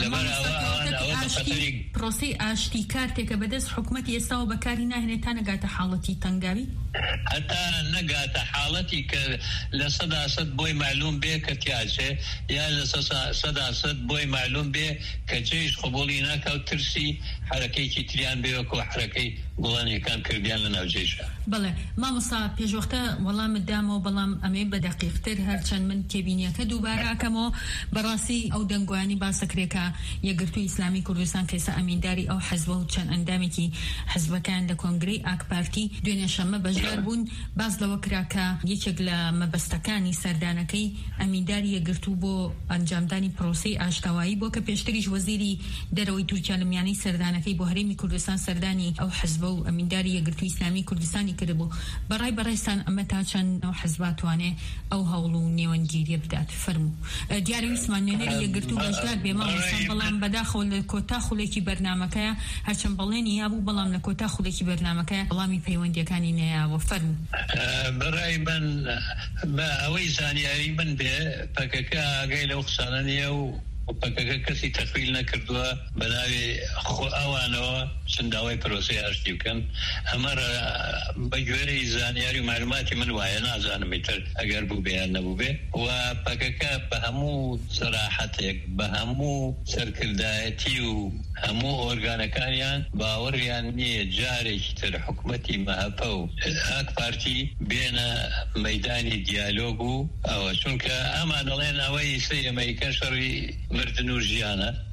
پرۆسەی ئاشتی کارتێکە بەدەست حکوومەتی ئێستاوە بەکاری ناهێنێت تا نەگاتە حاڵەتی تەنگاوی؟ هەتا نەگاتە حاڵەتی کە لە 100% بۆی معلوم بێ کە تیاچێ یا لە 100% بۆی معلوم بێ کە جێش قبوڵی ناکە و ترسی حرەکەیکی تریان بێوەکو حرەکەی گوڵانیەکان کردیان لە ناوجێشە. بەڵێ مامۆستا پێشوەختە وەڵامت دامەوە، بەڵام ئەمێ بە دەقیقتر هەرچەند من تێبینیەکە دووبارە ئەکەمەوە. بەڕاستی ئەو دەنگوانی باسەکرێکە یەکگرتووی ئیسلامی کوردستان کەسە ئەمینداری ئەو حەزبە و چەند ئەندامێکی حەزبەکان لە کۆنگرەی ئاک پارتی دوێنێ شەمە بەشدار بوون. باز لەوە کراکە یەکێک لە مەبەستەکانی سەردانەکەی ئەمینداری یەکگرتوو بۆ ئەنجامدانی پرۆسەی ئاشتەوایی بۆ کە پێشتریش وەزیری دەرەوەی تورکیا لە میانەی سەردانەکەی بۆ هەرێمی کوردستان سەردانی ئەو حەزبە و ئەمینداری یەکگرتووی ئیسلامی کوردستانی کردبوو. بەڕێستان ئەمە تا چەند ئەو حەزباتوانێ ئەو هەوڵ و نێوەنگیریە بدات؟ فەرموو. دیارەوی عوسمان نوێنەری یەکگرتوو بەشدار بێ مامۆستا، بەڵام بەداخەوە لە کۆتا خوڵێکی بەرنامەکەیە هەرچەند بەڵێنی هەبوو، بەڵام لە کۆتا خوڵێکی بەرنامەکەیە بەڵامی پەیوەندیەکانی نەیاوە. فەرموو. بەڕای من بە ئەوەی زانیاری من بێ پەکەکە ئاگای لەو قسانە نییە و پەکەکە کەسی تەخویل نەکردووە بە ناوی ئەوانەوە چنداوای پرۆسەی ئاشتی بکەن. ئەمە بە گوێرەی زانیاری و معلوماتی من وایە، نازانم ئیتر ئەگەر بوو بێ یان نەبوو بێ. و پەکەکە بە هەموو سەراحەتێک بە هەموو سەرکردایەتی و هەموو ئۆرگانەکانیان باوەڕیان نییە جارێکی تر حکوومەتی مەهەپە و ئاک پارتی بێنە مەیدانی دیالۆگ و ئەوە، چونکە ئەمان دەڵێن ئەوەی سەی ئەمریکا شەڕی مردن و ژیانە،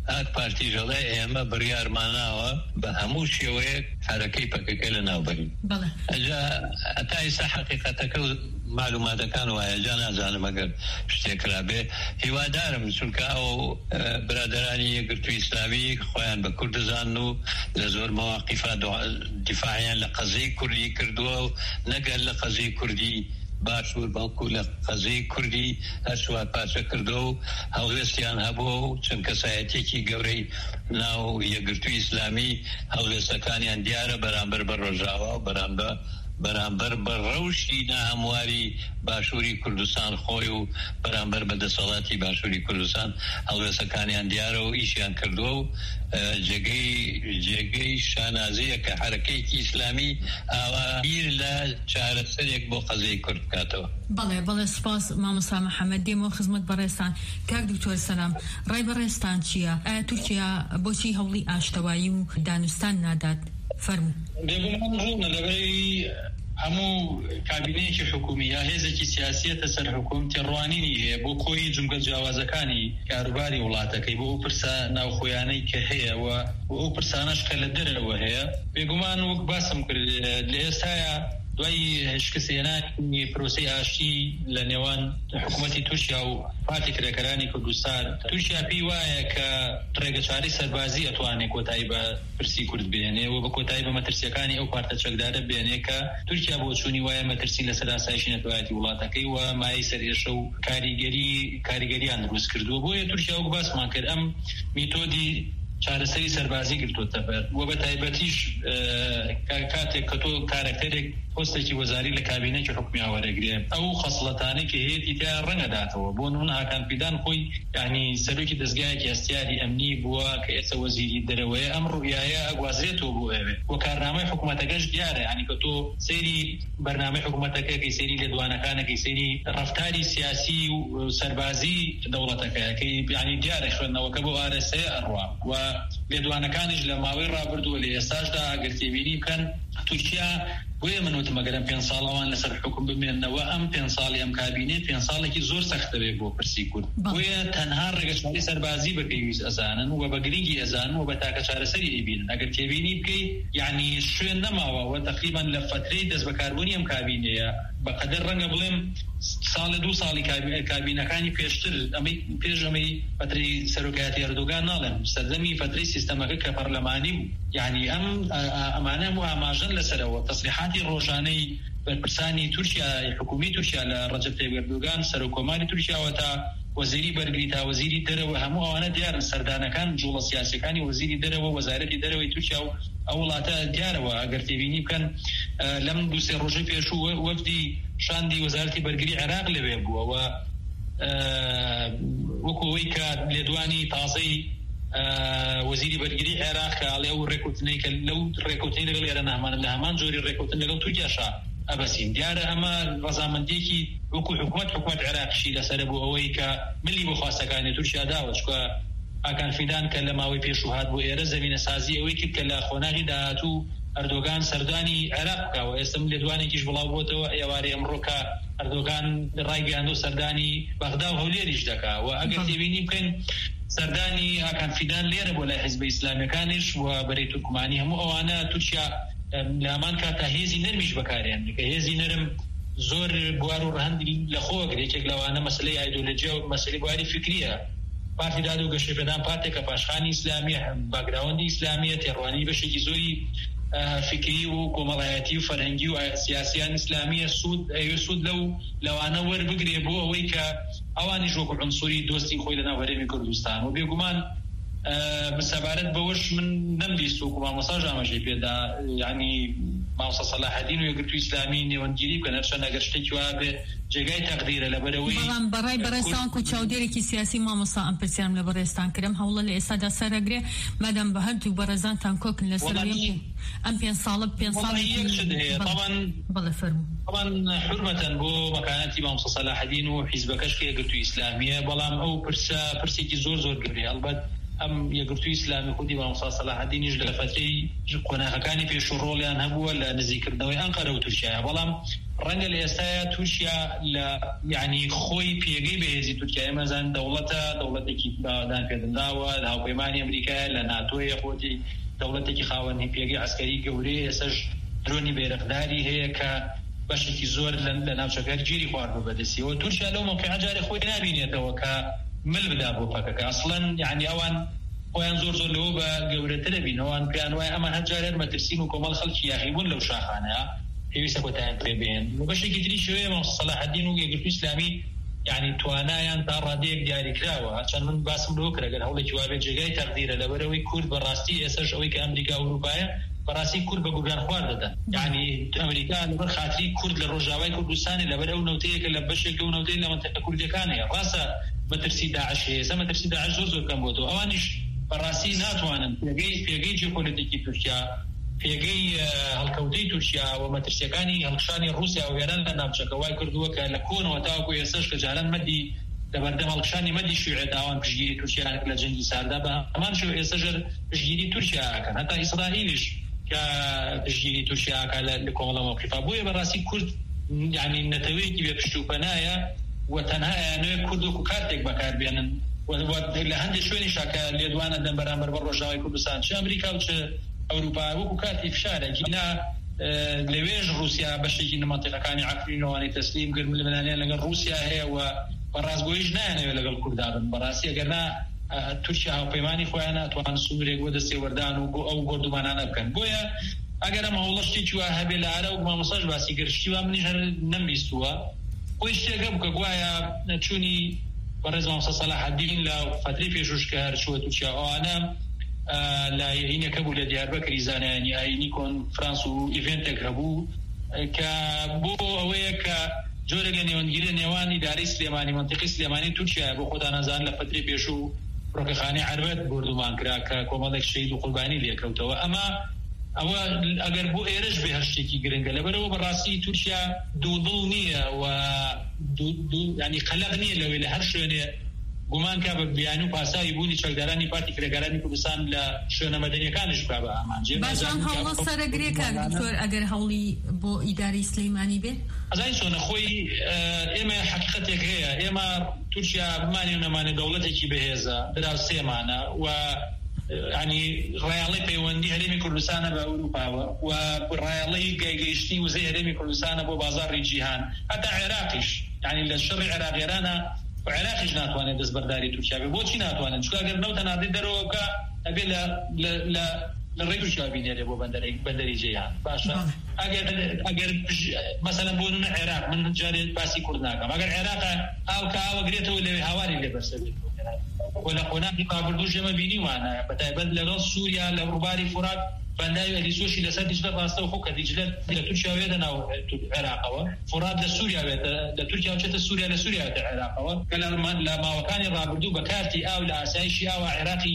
ئاک پارتی ژەڵێ ئێمە بڕیارماناوە بە هەموو شێوەیەک حرەکەی پەکەکە لە ناوبەرین. ئەجا ئەتا ئێستا حەقیقەتەکە و معلوماتەکان وایە جا نازانم ئەگەر شتێکرا بێ هیوادارم چونکە ئەو برادرانی یەکگرتووی ئیسلامی خۆیان بە کورد دەزانن و لە زۆر مەواقیفا دیفاعیان لە قەزەی کوردی کردووە و نەگەر لە قەزەی کوردی باشوور بەڵکو لە قەزەی کوردی هەرچوا پاچە کردو و هەڵوێستیان هەبووە و چەند کەسایەتێکی گەورەی ناو یەکگرتووی ئیسلامی هەڵوێستەکانیان دیارە بەرامبەر بە ڕۆژاوا و بەرامبەر بە ڕەوشی ناهەمواری باشووری کوردستان خۆی و بەرامبەر بە دەسەڵاتی باشووری کوردستان هەڵوێستەکانیان دیارە و ئیشیان کردووە و جێگەی شانازەیە کە حرەکەیەکی ئیسلامی ئاوابیر لە چارەسەرێک بۆ قەزەی کورد بکاتەوە. بەڵێ سپاس مامۆستا محەممەد دێمەوە خزمەت بەڕێستان. کاک دکتۆر سەلام ڕای بەڕێستان چییە؟ ئایا تورکیا بۆچی هەوڵی ئاشتەوایی و دانوستان نادات؟ فەرموو. بێگومان ڕوونە لەبەرەوەی هەموو کابینەیەکی حکومی یا هێزێکی سیاسیەتە سەر حکوم تێڕوانینی هەیە بۆ کۆی جومگە جیاوازەکانی کاروباری وڵاتەکەی بۆ ئەو پرسە ناوخۆیانەی کە هەیە و ئەو پرسانەش کە لە دەرەوە هەیە. بێگومان وەک باسم کرد لە ئێستاە دوای شکستێنانی پرۆسەی ئاشتی لە نێوان حکوومەتی تورکیا و پارتی کرێکەرانی کوردستان تورکیا پێی وایە کە ڕێگەچاری سەربازی ئەتوانێت کۆتایی بە پرسی کورد بێنێ و بە کۆتایی بە مەترسیەکانی ئەو پارتە چەکدارە بێنێ کە تورکیا بۆ چوونی وایە مەترسی لەسەر ئاسایشی نەتەوایەتی وڵاتەکەی و مای سەرێشە و کاریگەریان دروست کردووە. بۆیە تورکیا وەک باسمان کرد ئەم میتۆدی چارەسەری سەربازی گرتووەتە بەر و بە تایبەتیش کاتێک کە تۆ کارکتەرێک پۆستێکی وەزاری لە کابینەی حکومی وەرەگرێ ئەو خەسڵەتانەی کە هەیەی تا ڕەنگەداتەوە. بۆ نمونە هاکان فیدان خۆی یعنی سەرۆکی دەستگایەکی هەستیاری ئەمنی بووە کە ئێستا وەزیری دەرەوەیە ئەم ڕوئیایە ئەگوازرێتەوە بۆ ئێوێ و کارنامەی حکوومەتەکەش دیارە یعنی کە تۆ سەیری بەرنامەی حکوومەتەکەی سەیری لێدوانەکانەکەی سەیری ڕەفتاری سیاسی و سەربازی دەوڵەتەکەیەکەی یعنی دیارە خوێندنەوەکە بۆ ئارەسێ ئەڕوا و لێدوانەکانیش لە ماوەی ڕابردووە لە ئێستاشدا ئەگەر تێبینی بکەن تورکیا بۆیە منوتمە گەرم 5 ساڵەوان لەسەر حکم بمێننەوە ئەم 5 ساڵی ئەم کابینێ 5 ساڵێکی زۆر سەختەوێ بۆ پرسی کورد. بۆیە تەنها ڕێگەچاری سەربازی بە پێویست ئەزانن و بە گرنگی ئەزانن و بە تاکە چارەسەری ئەبینن. ئەگەر تێبینی بکەیت یعنی شوێن نەماوە تقریبا لە فترەی دەست بەکاربوونی ئەم کابینەیە بەقەدر ڕەنگە بڵێم ساڵە 2 ساڵی کابینەکانی پێشتر ئەمەی پێش ئەمەی فترەی سەرۆکایەتی ئەردۆگان ناڵێن سەردەمی فترەی سیستەمەکە کە پەرلەمانی بوو. یعنی ئەمانە و ئاماژەن لەسەرەوە تەسریحاتی ڕۆژانەی بەرپرسانی تورکیا حکومی تورکیا لە ڕەجەب تەیب ئەردۆگان سەرۆکۆماری تورکیاوە تا وەزیری بەرگری تا وەزیری دەرەوە هەموو ئەوانە دیارن سەردانەکان جوڵە سیاسەکانی وەزیری دەرەوە وەزارەتی دەرەوەی تورکیا و ئەو وڵاتە دیارەوە ئەگەر تێبینی بکەن لەم 2-3 ڕۆژەی پێشوو وەفدی شاندی وەزارەتی بەرگری عێراق لەوێ بووە و وەکەوەی کە لێدوانی تازەی وەزیری بەرگری عێراق کاڵێ ئەو ڕێکوتنەی کە لەو ڕێکوتنی لەگەڵ ئێرە ناهمانە لە هەمان جۆری ڕێکوتن لەگەڵ تورکیاشا ئەبەسین. دیارە ئەمە ڕەزامەندێکی وەکو حکوومەت عێراقیشی لەسەر بۆ ئەوەی کە ملی بۆ خواستەکانی تورکیا داوە چکە ئاکان فیدان کە لە ماوەی پێشوهات بۆ ئێرە زەمینە سازی ئەوەی کرد کە لە خۆناغی داهاتوو ئەردۆگان سەردانی عێراق بکاوە. ئێستا لێدوانێکیش بڵاو بۆتەوە ئێوارەی ئەمڕۆکە ئەردۆگان ڕایگەیاندۆ سەردانی بەغدا و هەولێریش دەکا و ئەگەر تێبینی بکەین سەردانی ئاکان فیدان لێرە بۆ لای حیزبە ئیسلامیەکانیش و بەرەی تورکمانی هەموو ئەوانە تورکیا لامان کاتا هێزی نەرمیش بەکارێن کە هێزی نەرم زۆر بوار و ڕەهەندی لە خۆگرێکێک لەوانە مەسلەی ئایدۆلۆجیا و مەسلەی بواری فکریە. پارتی داد و گەشەپێدان پارتێکە پاشخانی ئیسلامیە باگراوندی ئیسلامیە تێڕوانی بەشێکی زۆری فکری و کۆمەڵایەتی و فەرهەنگی و سیاسیان ئیسلامیە سوود لەوانە وەربگرێ بۆ ئەوەی کە ئەوانی ژۆک و عنسوری دۆستی خۆی لەناو هەرێمی کوردستان و بێگومان بسەبارەت بەوەش من نەمبیست و مامۆستا ئاماژەی پێدا یعنی مامۆستا سەلاحەدین و یەکگرتووی ئیسلامی نێوەندگیری بکەن هەرچەند ئەگەر شتێکی وا بێ جێگای تەقدیرە لەبەرەوەی بەڵام بەڕای بەڕێستان و چاودێرێکی سیاسی مامۆستا ئەم پرسیارم لە بەڕێستان کردم هەوڵە لە ئێستادا سەرەگرێ مادام بە هەردوو بەڕێزانتان کۆکن لەسەر ئەم 5 ساڵە 5 ساڵی بەڵێ فەرموو طبعا حرمەتەن بۆ مەکانەتی مامۆستا سەلاحەدین و حیزبەکەش کە یەکگرتووی ئیسلامیە بەڵام ئەو پرسێکی زۆر گرێ ئەلبەت ئەم یەکگرتووی ئیسلامی خودی مامۆستا سەلاحەدینیش لە فترەی قۆناغەکانی پێشوڕۆڵیان هەبووە لە نزیکردنەوەی ئەنقەرە و تورکیایە بەڵام رنگل ئێستا تووشیا لە یعنی خۆی پێگەی بەهێزی تورکیا ئێمەزان دەوڵەتێکی دان پێدراوە لە هاوپەیمانی ئەمریکا لە ناتۆیە خۆتی دەوڵەتێکی خاوەنی پێگەی عسکەری گەورەی ئێسەش درۆنی بێرەقداری هەیە کە بەشێکی زۆر لە ناوچەکە گیری خواردوە بەدەستیەوە. تورکیا لەو موقعە جارێ خۆی نابینێتەوە کە مل بدا بۆ پەکەکە ئەسڵەن یعنی ئەوان خۆیان زۆر لەوە بە گەورەترە بین ئەوان پێیان وایە ئەمان هەر جارێ مەترسین و کۆمەڵ خەڵکی یاخیبوون لەو شاخانەیە پێویستە کۆتاییان پێ بێن. بەشێکی تری شێوەیە مەم سەلاح الدین و یەکگرتووی ئیسلامی یعنی توانایان تا ڕادەیەک دیاریکراوە چەند من باسم لەوە کرد ئەگەر هەوڵێکی وابێت جێگای تەقدیرە لەبەرەوەی کورد بەڕاستی ئێسەش ئەوەی کە ئەمریکا و ئەوروپایە بەڕاستی کورد بە گورگان خوار دەدەن. یعنی ئەمریکا لەبەر خاتری کورد لە ڕۆژاوای کوردستانی لەبەر ئەو نەوتەیەکە لە بەشێک ئەو نەوتەی لە منتەقە کوردەکان هەیە. ڕاستە مەترسی داعش هەیە، مەترسی داعش زۆر کەم بۆتەوە. ئەوانیش بەڕاستی ناتوانن پێگەی جیۆپۆلیتیکی تورکیا، پێگەی هەڵکەوتەی تورکیا و مەترسیەکانی هەڵکشانی رووسیا و ئێران لە ناوچەکە وای کردووە کە لە کۆنەوە تاوەکو ئێسەش کە جاران مەدی لەبەردەم هەڵکشانی مەدی شیوعێت ئاوان پشگیری تورکیا لە جەنگی ساردا بە هەمان شێوە ئێسەژر پشگیری تورکیا ئەکەن. هەتا ئیسرائیلیش کە پشگیری تورکیا ئەکا لە کۆمەڵە مەوقیفا. بۆیە بەڕاستی کورد یعنی نەتەوەیەکی بێ پشت و پەنایە و تەنها ئەیانەوێت کورد وەکو کارتێک بەکاربێنن لە هەندێک شوێنی شاکە لێدوانە دەم بەرامبەر بە ڕۆژاوای کوردستان چ ئەمریکا و چ ئەوروپا وەکو کارتی فشارە گینا لەوێژ رووسیا بەشێکی منتیقەکانی عەفرینەوەی تەسلیم کرد لەبەرانیان لەگەڵ رووسیا هەیە و بەڕاستگۆییش نایانەوێت لەگەڵ کورددا بن. بەڕاستی ئەگەرنا تورکیا هاوپەیمانی خۆیان ناتوان سوورێک بۆ دەستێوەردان و بۆ ئەو گۆردومانانە بکەن. بۆیە ئەگەر ئەمە هەوڵەشتێکی وا هەبێ لە ئارە و مامۆستاش باسی گەرشتی وا منیش هەر نەمبیستووە خۆی شتێکە بکە گوایە چوونی بەڕێز مامۆستا سەلاح الدین لە فترەی پێشوش کە هەرچووە تورکیا ئەوانە لا یینەکە بوو لە دیاربەکری زانایانی ئاینی کۆنفرانس و ئیڤێنتێک هەبوو کە بۆ ئەوەیە کە جۆرێک لە نێوەندگیری نێوان ئیدارەی سلێمانی منتیقی سلێمانی تورکیا بۆ خۆتان نەزان لە فترەی پێشوو فڕۆکەخانەی عەربەت بردومان کرا کە کۆمەڵێک شەهید و قوربانی لێکەوتەوە. ئەمە ئەوە ئەگەر بۆ ئێرەش بێ هەر شتێکی گرنگە لەبەرەوە بەڕاستی تورکیا دوودڵ نییە و ینی قەلەق نییە لەوێ لە هەر شوێنێ گومان کا بە بیان و پاسایی بوونی چەکدارانی پارتی کرێکارانی کوردستان لە شوێنە مەدەنیەکانیش با بە ئامانجێ. باشان هەوڵە سەرەگرێکە دکتۆر ئەگەر هەوڵی بۆ ئیداری سلەیمانی بێت ئەزای چۆنە خۆی ئێمە حقیقەتێک هەیە. ئێمە تورکیا بمانی نەمانێ دەوڵەتێکی بەهێزە دراو سێمانە و ینی ڕایاڵی پەیوەندی هەرێمی کوردستانە بە ئەوروپاوە و ڕایاڵی گەیگەیشتنی وزەی هەرێمی کوردستانە بۆ بازاڕی جیهان هەتا عێراقیش ینی لە شەڕی عێراقیێرانە عێراقیش ناتوانێت دەستبەرداری تورکیا بێ. بۆچی ناتوانێت؟ چونکە ئەگەر نەوتە نادی دەرەوە بکە ئەبێ لە ڕێی تورکیا بینێرێ بۆ بەندەری جیهان. باشە ئەگەر مەسەلەن بۆ نمونە عێراق من جارێ باسی کورد ناکەم ئەگەر عێراقە ئاوکە ئاوەگرێتەوە لەوێ هاواری لێ بەرسەبێت و لە قۆناغی پابردوو ژێمە بینیوانە بەتایبەت لەگەڵ سووریا لە ڕووباری فورات بەنداوی ئەلیسۆشی لەسەر دیجلە ڕاستەوە خۆ کە دیجلە لە تورکیا وێتە ناو عێراقەوە فورات لە سووریا وێتە لە تورکیا وچێتە سووریا لە سووریا وێتە عێراقەوە کە لە ماوەکانی ڕابردوو بە کارتی ئاو لە ئاسایشی ئاوە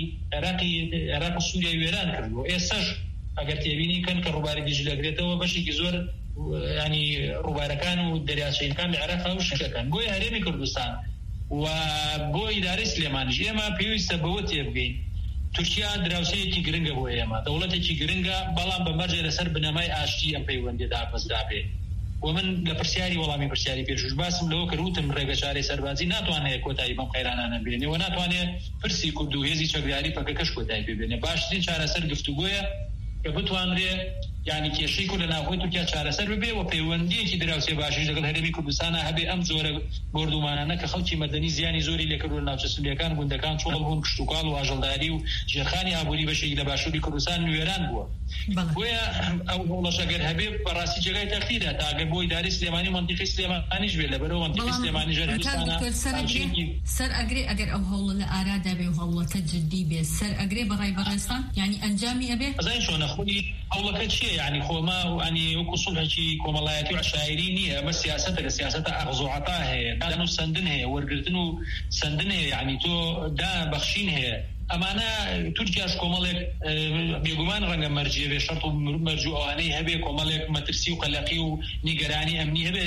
عێراق و سووریا وێران کردووە. ئێستاش ئەگەر تێبینی کەن کە ڕووباری دیجلەگرێتەوە بەشێکی زۆر ینی ڕووبارەکان و دەریاچەیەکان لە عێراق شەکەن. بۆیە هەرێمی کوردستان و بۆ ئیدارەی سلێمانیش ئێمە پێویستە بەوە تێبگەین تورکیا دراوسەیەکی گرنگە بۆ ئێمە دەوڵەتێکی گرنگە بەڵام بەمەرجێ لەسەر بنەمای ئاشتی ئەم پەیوەندیدا بەسدا بێ. و من لە پرسیاری وەڵامی پرسیاری پێشوش باسم لەوە کردوتم ڕێگە چارەی سەربازی ناتوانێت کۆتایی بەم قەیرانانە بێنێ و ناتوانێت پرسی کورد و هێزی چەکداری پەکەکەش کۆتایی پێبێنێ. باشترین چارەسەر گفتوگۆیە کە بتوانرێ یعنی کێشەی کورد لە ناوخۆی تورکیا چارەسەر ببێ و پەیوەندیەکی دراوسێ باشیش لەگەڵ هەرێمی کوردستانە هەبێ ئەم زۆرە گۆردومانانە کە خەڵکی مەدەنی زیانی زۆری لێکردو لە ناوچە سولێکان گوندەکان چۆڵ بوون کشتوکاڵ و ئاژەڵداری و ژێرخانی ئابووری بەشێکی لە باشووری کوردستان وێران بووە. بۆیە ئەو هەوڵەش ئەگەر هەبێ بەڕاستی جێگای تەقدیرە تا ئەگەر بۆ ئیدارەی سلێمانی و منتیقی سلێمانیش بێ لەبەرەوە منتیقی سلێمانی ژەرمستانە سەر ئەگرێ ئەگەر ئەو هەوڵە لە ئارادا بێ و هەوڵەکە جددی بێ سەر ئەگرێ بەڕای بەڕێستان یعنی ئەنجامی ئەبێ ئەزای چۆنە خۆی هەوڵەکە چییە؟ یعنی خۆما ینی وەکو سوڵحێکی کۆمەڵایەتی و عشایری نییە ئەمە سیاسەتە لە سیاسەتە ئەغز و عەتا هەیە دان و سندن هەیە وەرگرتن و سندن هەیە یعنی تۆ دا بەخشین هەیە ئەمانە تورکیاش کۆمەڵێک بێگومان ڕەنگە مەرجێ بێ شەرط و مەرجوع ئەوانەی هەبێ کۆمەڵێک مەترسی و قەلەقی و نیگەرانی ئەمنی هەبێ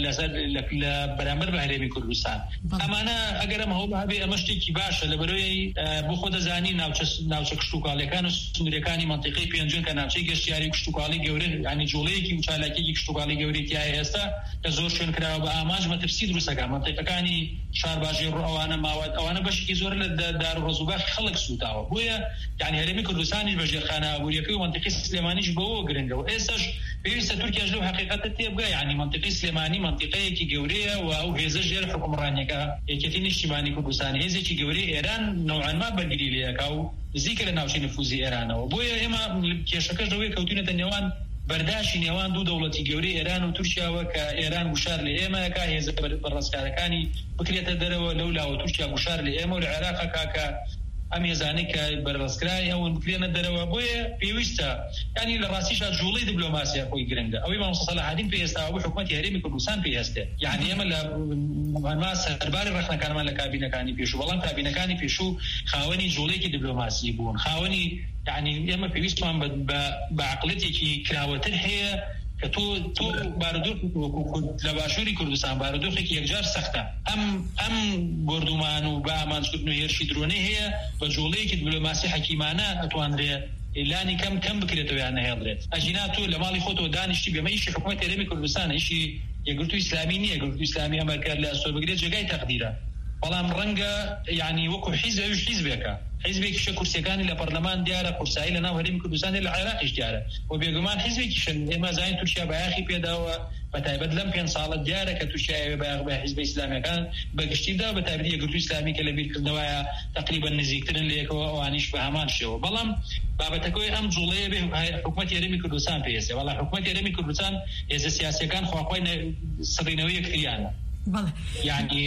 لە بەرامبەر بە هەرێمی کوردستان. ئەمانە ئەگەر ئەمە هەوڵ هەبێ ئەمە شتێکی باشە لەبەرەوەی بۆ خۆ دەزانی ناوچە کشتوکاڵیەکان و سنوورەکانی منطقەی پێنجۆن کە ناوچەی گەشتیاری کشتوکاڵی گەورە ینی جوڵەیەکی و چالاکیەکی کشتوکاڵی گەورەی تایە ئێستا کە زۆر شوێن کراوە بە ئاماژ مەترسی دروستەکە منطقەکانی شارباژی ئەوانە ماوەت ئەوانە بەشێکی زۆر لە دار و ڕۆژوباخی خەڵک سوتاوە بۆیە یعنی هەرێمی کوردستانیش بەژێرخانە ئابوووریەکەی و منطقەی سلێمانیش بەوە گرنگەوە ئێستاش پێویستە تورکیاش لەو حقیقەتە تێبگا یعنی منطقەی سلێمانی منطقەیەکی گەورەیە و ئەو هێزە ژێر حکومڕانیەکە یەکێتی نیشتیمانی کوردستان هێزێکی گەورەی ئێران نوعاً ما بەرگری لێیەکا و نزیکە لە ناوچەی نفوزی ئێرانەوە بۆیە ئێمە کێشەکەش لەوەی کەوتونەتە نێوان بەرداشی نێوان دوو دەوڵەتی گەورەی ئێران و تورکیاوە کە ئێران گوشار لە ئێمەکە هێزە بەڕێزکارەکانی بکرێتە دەرەوە لەولاوە تورکیا گوشار لە ئێمە و لە عێراقەکە کە ئەم هێزانەی کە بەرڕێزکرای ئەوەن بکرێنە دەرەوە بۆیە پێویستە ینی لە ڕاستیشا جوڵەی دیپلۆماسیە خۆی گرنگە ئەوەی مامۆستا سەلاحەدین پێهێستاوە بۆ حکومەتی هەرێمی کوردستان پێهێستێ یعنی ئێمە لە ما سەرباری ڕەخنەکانمان لە کابینەکانی پێشوو بەڵام کابینەکانی پێشوو خاوەنی جوڵەیەکی دیپلۆماسی بوون خاوەنی یعنی ئێمە پێویستمان بە عەقڵەتێکی کراوەتر هەیە کە تۆ بارودۆخ لە باشووری کوردستان بارودۆخێکی یەکجار سەختە ئەم گۆردومان و بە ئامانجکردن و هێرشی درۆنەی هەیە بە جوڵەیەکی دیپلۆماسی حەکیمانە ئەتوانرێت ئێلانی کەم بکرێتەوە یان نەهێڵدرێت ئەجینا تۆ لە ماڵی خۆتەوە دانیشتی بێمە ئیشی حکومەتی هەرێمی کوردستان ئیشی یەکگرتووی ئیسلامی نییە یەکگرتووی ئیسلامی ئەمریکا لە ئەسۆ بگرێت جێگای تەقدیرە بەڵام ڕەنگە یعنی وەکو حیزب ئەوش حیزبێکە حیزبێکیشە کورسیەکانی لە پەرلەمان دیارە قورسایی لە ناو هەرێمی کوردستان لە عێراقیش دیارە و بێگومان حیزبێکیشن ئێمە زانین تورکیا بەیاخی پێداوە بەتایبەت لەم 5 ساڵە دیارە کە تورکیا بەیاخ بە حیزبە ئیسلامیەکان بەگشتیدا بەتایبەتی یەکگرتووی ئیسلامی کە لە بیرکردنەوەیە تقریبا نزیکترن لەیەکەوە ئەوانیش بە هەمان شێوە بەڵام بابەتەکەی ئەم جوڵەیە بێ حکومەتی هەرێمی کوردستان پێویستە وەڵا حکومەتی هەرێمی کوردستان هێزە سیاسیەکان خواخوای سڕینەوەی یەکتریانە یعنی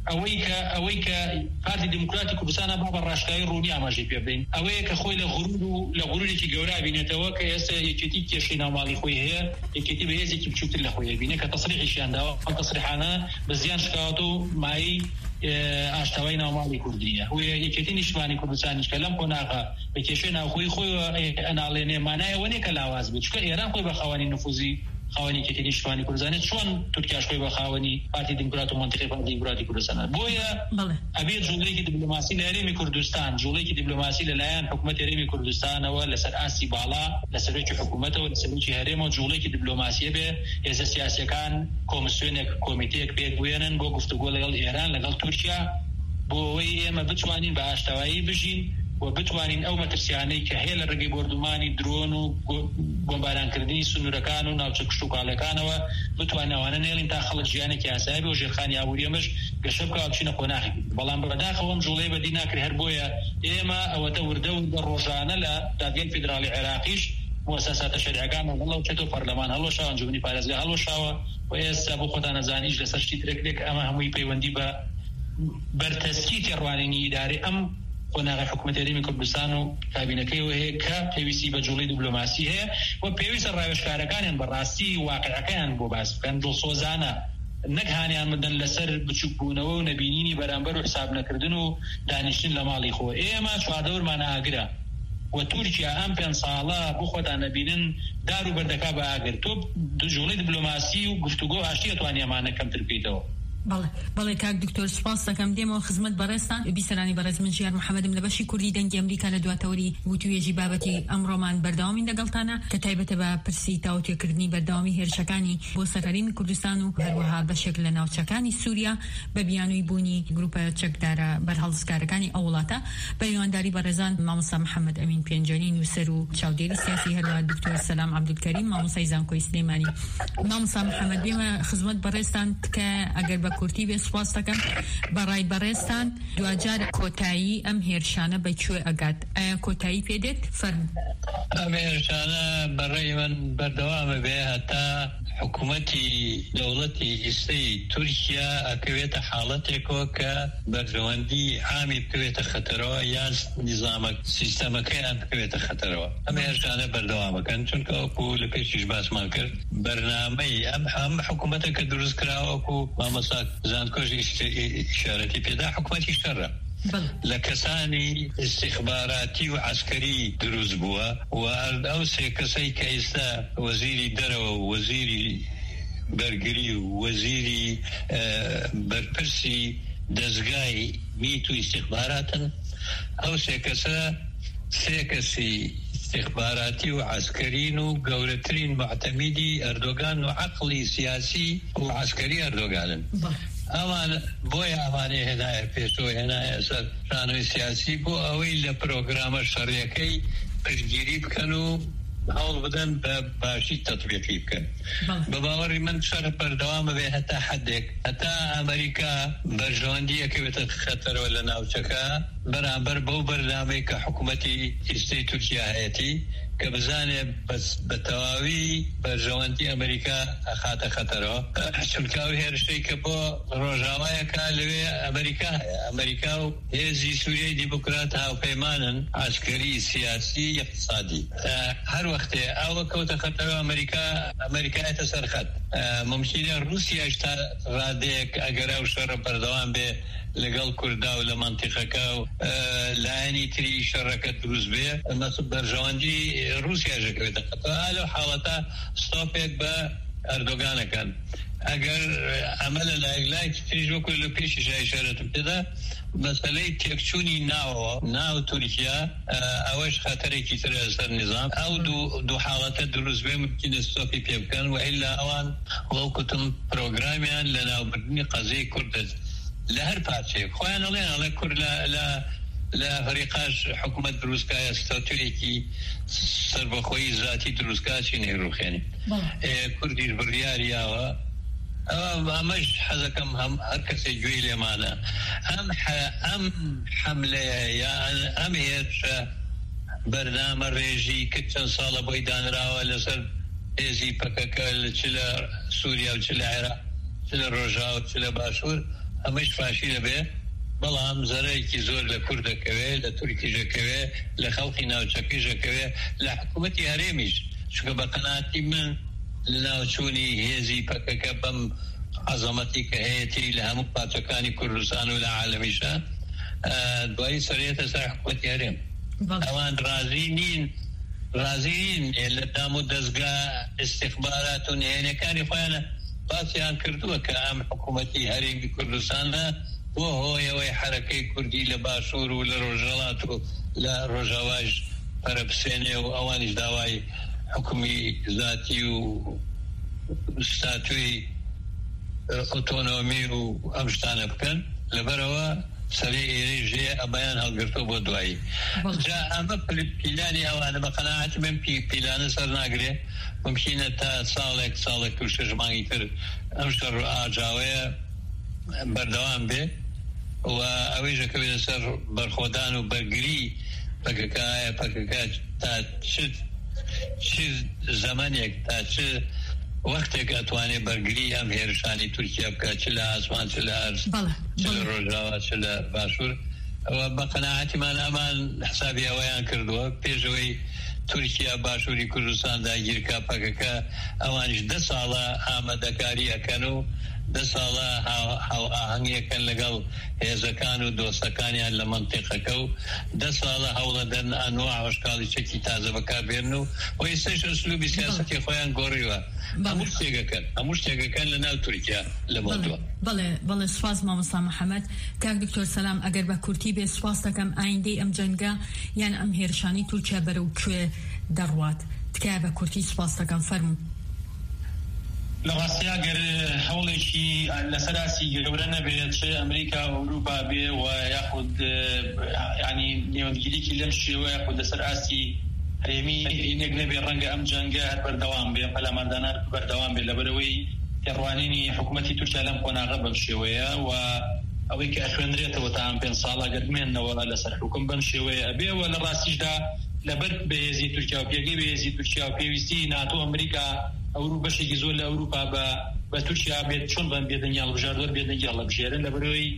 ئەوەی کە پارتی دموکراتی کوردستانە با بە ڕاشکایی ڕوونی ئاماژەی پێ بدەین ئەوەیە کە خۆی لە غوروری گەورە بینێتەوە کە ئێستا یەکێتی کێشەی ناوماڵی خۆی هەیە یەکێتی بە هێزێکی بچووتر لە خۆی بینێ کە تەسریحیشیان داوە ئەم تەسریحانە بە زیان شکاوت و مایی ئاشتەوای ناوماڵی کوردیە و یەکێتی نیشتیمانی کوردستانیش کە لەم قۆناغا بە کێشەی ناوخۆی خۆی ئەناڵێنێ مانایەوە نیە کە لاواز بێت چونکە ئێران خۆی بە خاوەنی نفوزی خاوەنی کێتی نیشتیمانی کوردستان چۆن تورکیاش خۆی بە خاوەنی پارتی دموکرات و منطقەی پارتی دموکراتی کوردستان بۆیە ئەبێت جوڵەیەکی دیپلۆماسی لە هەرێمی کوردستان جوڵەیەکی دیپلۆماسی لەلایەن حکومەتی هەرێمی کوردستانەوە لەسەر ئاسی باڵا لەسەرێکی حکومەتەوە لەسەرێکی هەرێمەوە جوڵەیەکی دیپلۆماسیە بێ هێزە سیاسیەکان کۆمیسیۆنێک کۆمیتەیەک پێگوێنن بۆ گفتوگۆ لەگەڵ ئێران لەگەڵ تورکیا بۆ ئەوەی ئێمە بتوانین بە ئاشتەوایی بژین و بتوانین ئەو مەترسیانەی کە هەیە لە ڕێگەی بردومانی درۆن و بۆمبارانکردنی سنوورەکان و ناوچە کشتوکاڵەکانەوە بتوانین ئەوانە نێڵین تا خەڵک ژیانێکی ئاسایی بێ و ژێرخانی ئابووریەمەش گەشە بکەوە بچینە قۆناغی بەڵام بەداخەوە ئەم جوڵەیە بەدی ناکرێ هەر بۆیە ئێمە ئەوەتە وردە و ڕۆژانە لە دادگای فیدراڵی عێراقیش مؤسساتە شەریعەکان هەڵەو چێتۆ پەرلەمان هەڵۆشاوە ئەنجومەنی پارێزگا هەڵۆشاوە و ئێستا بۆ خۆتان نەزانیش لەسەر شتی ترێک ئەمە هەمووی پەیوەندی بە بەرتەسکی تێڕوانینی ئیدارەی ئەم قۆناغی حکومەتی هەرێمی کوردستان و کابینەکەیەوە هەیە کە پێویستی بە جوڵەی دیپلۆماسی هەیە و پێویستە ڕاوێژکارەکانیان بەڕاستی واقعەکەیان بۆ باس بکەن دڵسۆزانە نەک هانیان بدەن لەسەر بچووکبوونەوە و نەبینینی بەرامبەر و حساب نەکردن و دانیشتن لە ماڵی خۆ ئێمە چواردەورمان ئاگرە و تورکیا ئەم 5 ساڵە بۆ خۆتان نەبینن دار و بەردەکا بە ئاگر تۆ جوڵەی دیپلۆماسی و گفتوگۆ ئاشتی ئەتوانی ئەمانە کەمتر بکەیتەوە بەڵێ کاک دکتۆر سپاس دەکەم دێمەوە خزمەت بەڕێستان بیسەرانی بەڕێز من ژیار محەممەدم لە بەشی کوردی دەنگی ئەمریکا لە دواتەوەری وتوێژی بابەتی ئەمڕۆمان بەردەوامی لەگەڵتانە کە تایبەتە بە پرسی تاوتێکردنی بەردەوامی هێرشەکانی بۆ سەرهەرێمی کوردستان و هەروەها بەشێک لە ناوچەکانی سووریا بە بیانووی بوونی گروپە چەکدارە بەرهەڵسکارەکانی ئەو وڵاتە بە هیوانداری بەڕێزان مامۆستا محەممەد ئەمین پێنجانی نووسەر و چاودێری سیاسی هەروەها دکتۆر سەلام عەبدولکەریم مامۆستای زانکۆی سلێمانی مامۆستا محەممەد بێمە خزمەت بەڕێستان کە ئەگەر بە کورتی بێ سپاس دەکەم بەڕای بەڕێستان دوجار کۆتایی ئەم هێرشانە بەکوێ ئەگات ئایا کۆتایی پێدێت فەرموو ئەم هێرشانە بەڕێی من بەردەوامە بێ هەتا حکوومەتی دەوڵەتی ئیسەی تورکیا ئەکەوێتە حاڵەتێکەوە کە بەردەوەندی عامی بکەوێتە خەتەرەوە یان نیزامە سیستەمەکەیان بکەوێتە خەتەرەوە ئەم هێرشانە بەردەوامەکەن چونکە وەکو لە پێشیش باسمان کرد بەرنامەی ئەم حکوومەتە کە دروست کراوەکو مامۆستا زانکۆش ئیشارەتی پێدا حکوومەتی شەڕە لە کەسانی استخباراتی و عسکەری دروست بووە و ئەو سێ کەسەی کە ئێستا وەزیری دەرەوە و وەزیری بەرگری و وەزیری بەرپرسی دەستگای میت و استخباراتن، ئەو سێ کەسی استخباراتی و عسکەرین و گەورەترین معتەمیدی ئەردۆگان و عەقڵی سیاسی و عسکەری ئەردۆگانن. ئەوان بۆی ئەوانەیە هێنایە پێشەوە هێنایە سەر ڕانەوەی سیاسی بۆ ئەوەی لە پرۆگرامە شەڕیەکەی پشتگیری بکەن و هەوڵ بدەن بە باشی تەطبیقی بکەن. بە باوەڕی من شەڕ بەردەوامە بێ هەتا حەدێک، هەتا ئەمریکا بەرژەوەندی بێتە خەتەرەوە لە ناوچەکە بەرامبەر بەو بەردامەی کە حکوومەتی ئیستی تورکیا هەیەتی کە بزانێ بە تەواوی بەرژەوەندی ئەمریکا ئەخاتە خەتەرەوە، چونکە ئەو هێرشەی کە بۆ ڕۆژاوایەکە لەوێ ئەمریکا و هێزی سووریای دیموکرات هاوپەیمانن عسکەری سیاسی اقتصادی. هەر وەختێ ئەوە کەوتە خەتەرەوە ئەمریکایەتە سەرخەت. ممکنە رووسیاش تا ڕادەیەک ئەگەر ئەو شەڕە بەردەوام بێ لەگەڵ کووردا و لە مەنتیقەکە و لایەنی تری شەڕەکە دروست بێ بەرژەوەندی رووسیاژەکەوێتە خەتەرەوە. لەو حاڵەتە ستۆپێک بە ئەردۆگانەکەن. ئەگەر ئەمە لە لایەک تریش وەکو لە پێشی ژایشارەتم پێدا مەسەلەی تێکچوونی ناو تورکیا ئەوەش خەتەرێکی ترە سەر نظام. ئەو دوو حاڵەتە دروست بێ ممکنە ستۆپی پێ بکەن و ئیلا ئەوان وەکوتم پرۆگرامیان لە ناوبردنی قەزەی کوردە لە هەر پارچەیەک خۆیان ئەڵێن کورد لە ئەفریقاش حکوومەت دروستکایە ستاتوێکی سەربەخۆیی ذاتی دروستکا چی نێروخێنی کوردیش بڕیاریاوە. ئەمەش حەزەکەم هەر کەسێک گوێی لێمانە ئەم حەملەیە یان ئەم هێرشە بەردامە ڕێژی کە چەند ساڵە بۆی دانراوە لەسەر هێزی پەکەکە چ لە سووریا و چ لە عێراق چ لە ڕۆژاو چ لە باشوور ئەمەش فاشی دەبێ. بەڵام زەرەیەکی زۆر لە کوورد دەکەوێ، لە تورکی دەکەوێ، لە خەڵکی ناوچەکەی دەکەوێ، لە حکوومەتی هەرێمیش. چونکە بە قەناعەتی من لە ناوچوونی هێزی پەکەکە بەم عەزەمەتی کە هەیەی لە هەموو پاچەکانی کوردستان و لە عالەمیشە دوایی سەرێتە سەر حکوومەتی هەرێم. ئەوان ڕازی نین لە دام و دەستگا استخبارات و نهێنیەکانی خۆیانە باسییان کردووە کە ئەم حکوومەتی هەرێمی کوردستانە بۆ هۆیەوەی حرەکەی کوردی لە باشوور و لە ڕۆژهەڵات و لە ڕۆژاواش پەرەپسێنێ و ئەوانیش داوای حکومی ذاتی و ستاتوی ئۆتۆنۆمی و ئەم شتانە بکەن. لەبەرەوە سەرێ ئێرەژێ ئەبیان هەڵگرتۆ بۆ دوایی. جا ئەمە پیلانی ئەوانە بە قەناعەتی من پیلانە سەر ناگرێ. ممکنە تا ساڵێک و 6 مانگی تر ئەم شەڕ ئاجاوەیە بەردەوام بێ و ئەوەی دەکەوێتە سەر بەرخۆدان و بەرگری پەکەکە تا چ زەمانێک تا چ وەختێک ئەتوانێت بەرگری ئەم هێرشانی تورکیا بکە، چ لە ئاسمان چ لە ئەرز چ لە ڕۆژاوا چ لە باشوور. ئەوە بە قەناعەتیمان ئەمان حسابی ئەوەیان کردووە پێشەوەی تورکیا باشووری کوردستان داگیرکە پەکەکە ئەوانش 10 ساڵە ئامادەکاری ئەەکەن و 10 ساڵە هاوئاهەنگیەکەن لەگەڵ هێزەکان و دۆستەکانیان لە مەنتیقەکە و 10 ساڵە هەوڵە دەن ئەنواع ئەشکاڵی چەکی تازە بەکاربێنن و ئێستاش ئەسلوبی سیاسەتی خۆیان گۆڕیوە. هەموو شتێگەکەن لە ناو تورکیا لە بۆدووە. بەڵێ سواز مامۆستا محەممەد. کاک دکتۆر سەلام، ئەگەر بە کورتی بێ سواز دەکەم ئایندەی ئەم جەنگە یان ئەم هێرشانی تورکیا بەرەو کوێ دەڕوات؟ تکایە بە کورتی سواز دەکەم فەرموو. لە ڕاستیا گەر هەوڵێکی لەسەراسی گەورە نەبێت چ ئەمریکا و ئەوروپا بێ و یاخود ینی نێوەندگیریکی لەم شێوە یاخود لەسەر ئاسی هەرێمی هینێک نەبێ ڕەنگە ئەم جەنگە هەر بەردەوام بێ، پەلاماردانان بەردەوام بێ لەبەرەوەی تێڕوانینی حکوومەتی تورکیا لەم قۆناغە بەم شێوەیە و ئەوەی کە ئەخوێنرێتەوە تا ئەم 5 ساڵە گەرمێنەوە لەسەر حکوم بەم شێوەیە ئەبێ و لە ڕاستیشدا لەبەر بەهێزی تورکیا و پێگەی بەهێزی تورکیا و پێویستی ناتۆ ئەمریکا ئەوروپا بەشێکی زۆر لە ئەوروپا بە تورکیا بێت چۆن بەم بێدەنگیاڵ بژاردوەر بێدەنگیاڵ بژێرن لەبەرەوەی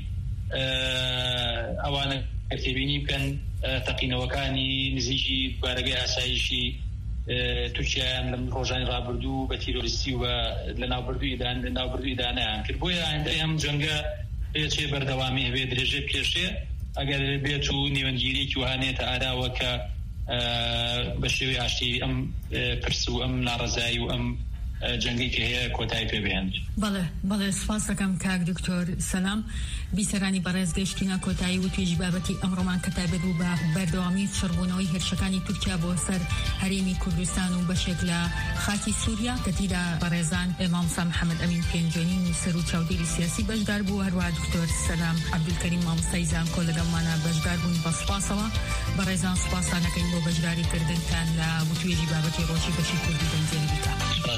ئەوانە تێبینی بکەن تەقینەوەکانی نزیکی بارەگەی ئاسایشی تورکیایان لەم ڕۆژانی ڕابردوو بە تیرۆریستی و لە ناوبردووی دانایان کرد. بۆیە ئایندەی ئەم جەنگە چێ بەردەوامی هەبێ درێژێ پێشێ ئەگەر بێت و نێوەندگیریی وهانێتە ئاراوەکە بە شێوەی ئاشتی ئەم پرس و ئەم ناڕەزایی و ئەم جەنگی کە هەیە کۆتایی پێبێن. بەڵێ سپاس دەکەم کاک دکتۆر سەلام. بیسەرانی بەڕێز گەشتینە کۆتایی و توێژی بابەتی ئەمڕۆمان کە تایبەت بوو بە بەردەوامی چڕبوونەوەی هێرشەکانی تورکیا بۆ سەر هەرێمی کوردستان و بەشێک لە خاکی سووریا کە تیدا بەڕێزان مامۆستا محەممەد ئەمین پێنجۆنی نووسەر و چاودێری سیاسی بەشدار بوو، هەروە دکتۆر سەلام عەبدولکەریم مامۆستای زانکۆ لەگەڵمانە بەشدار بوون. بە سپاسەوە بەڕێزان سپاسانەکەین بۆ بەشداری کردنتان لە توێژی بابەتی ڕۆژی بەشی کوردی دەنجێری بیکە.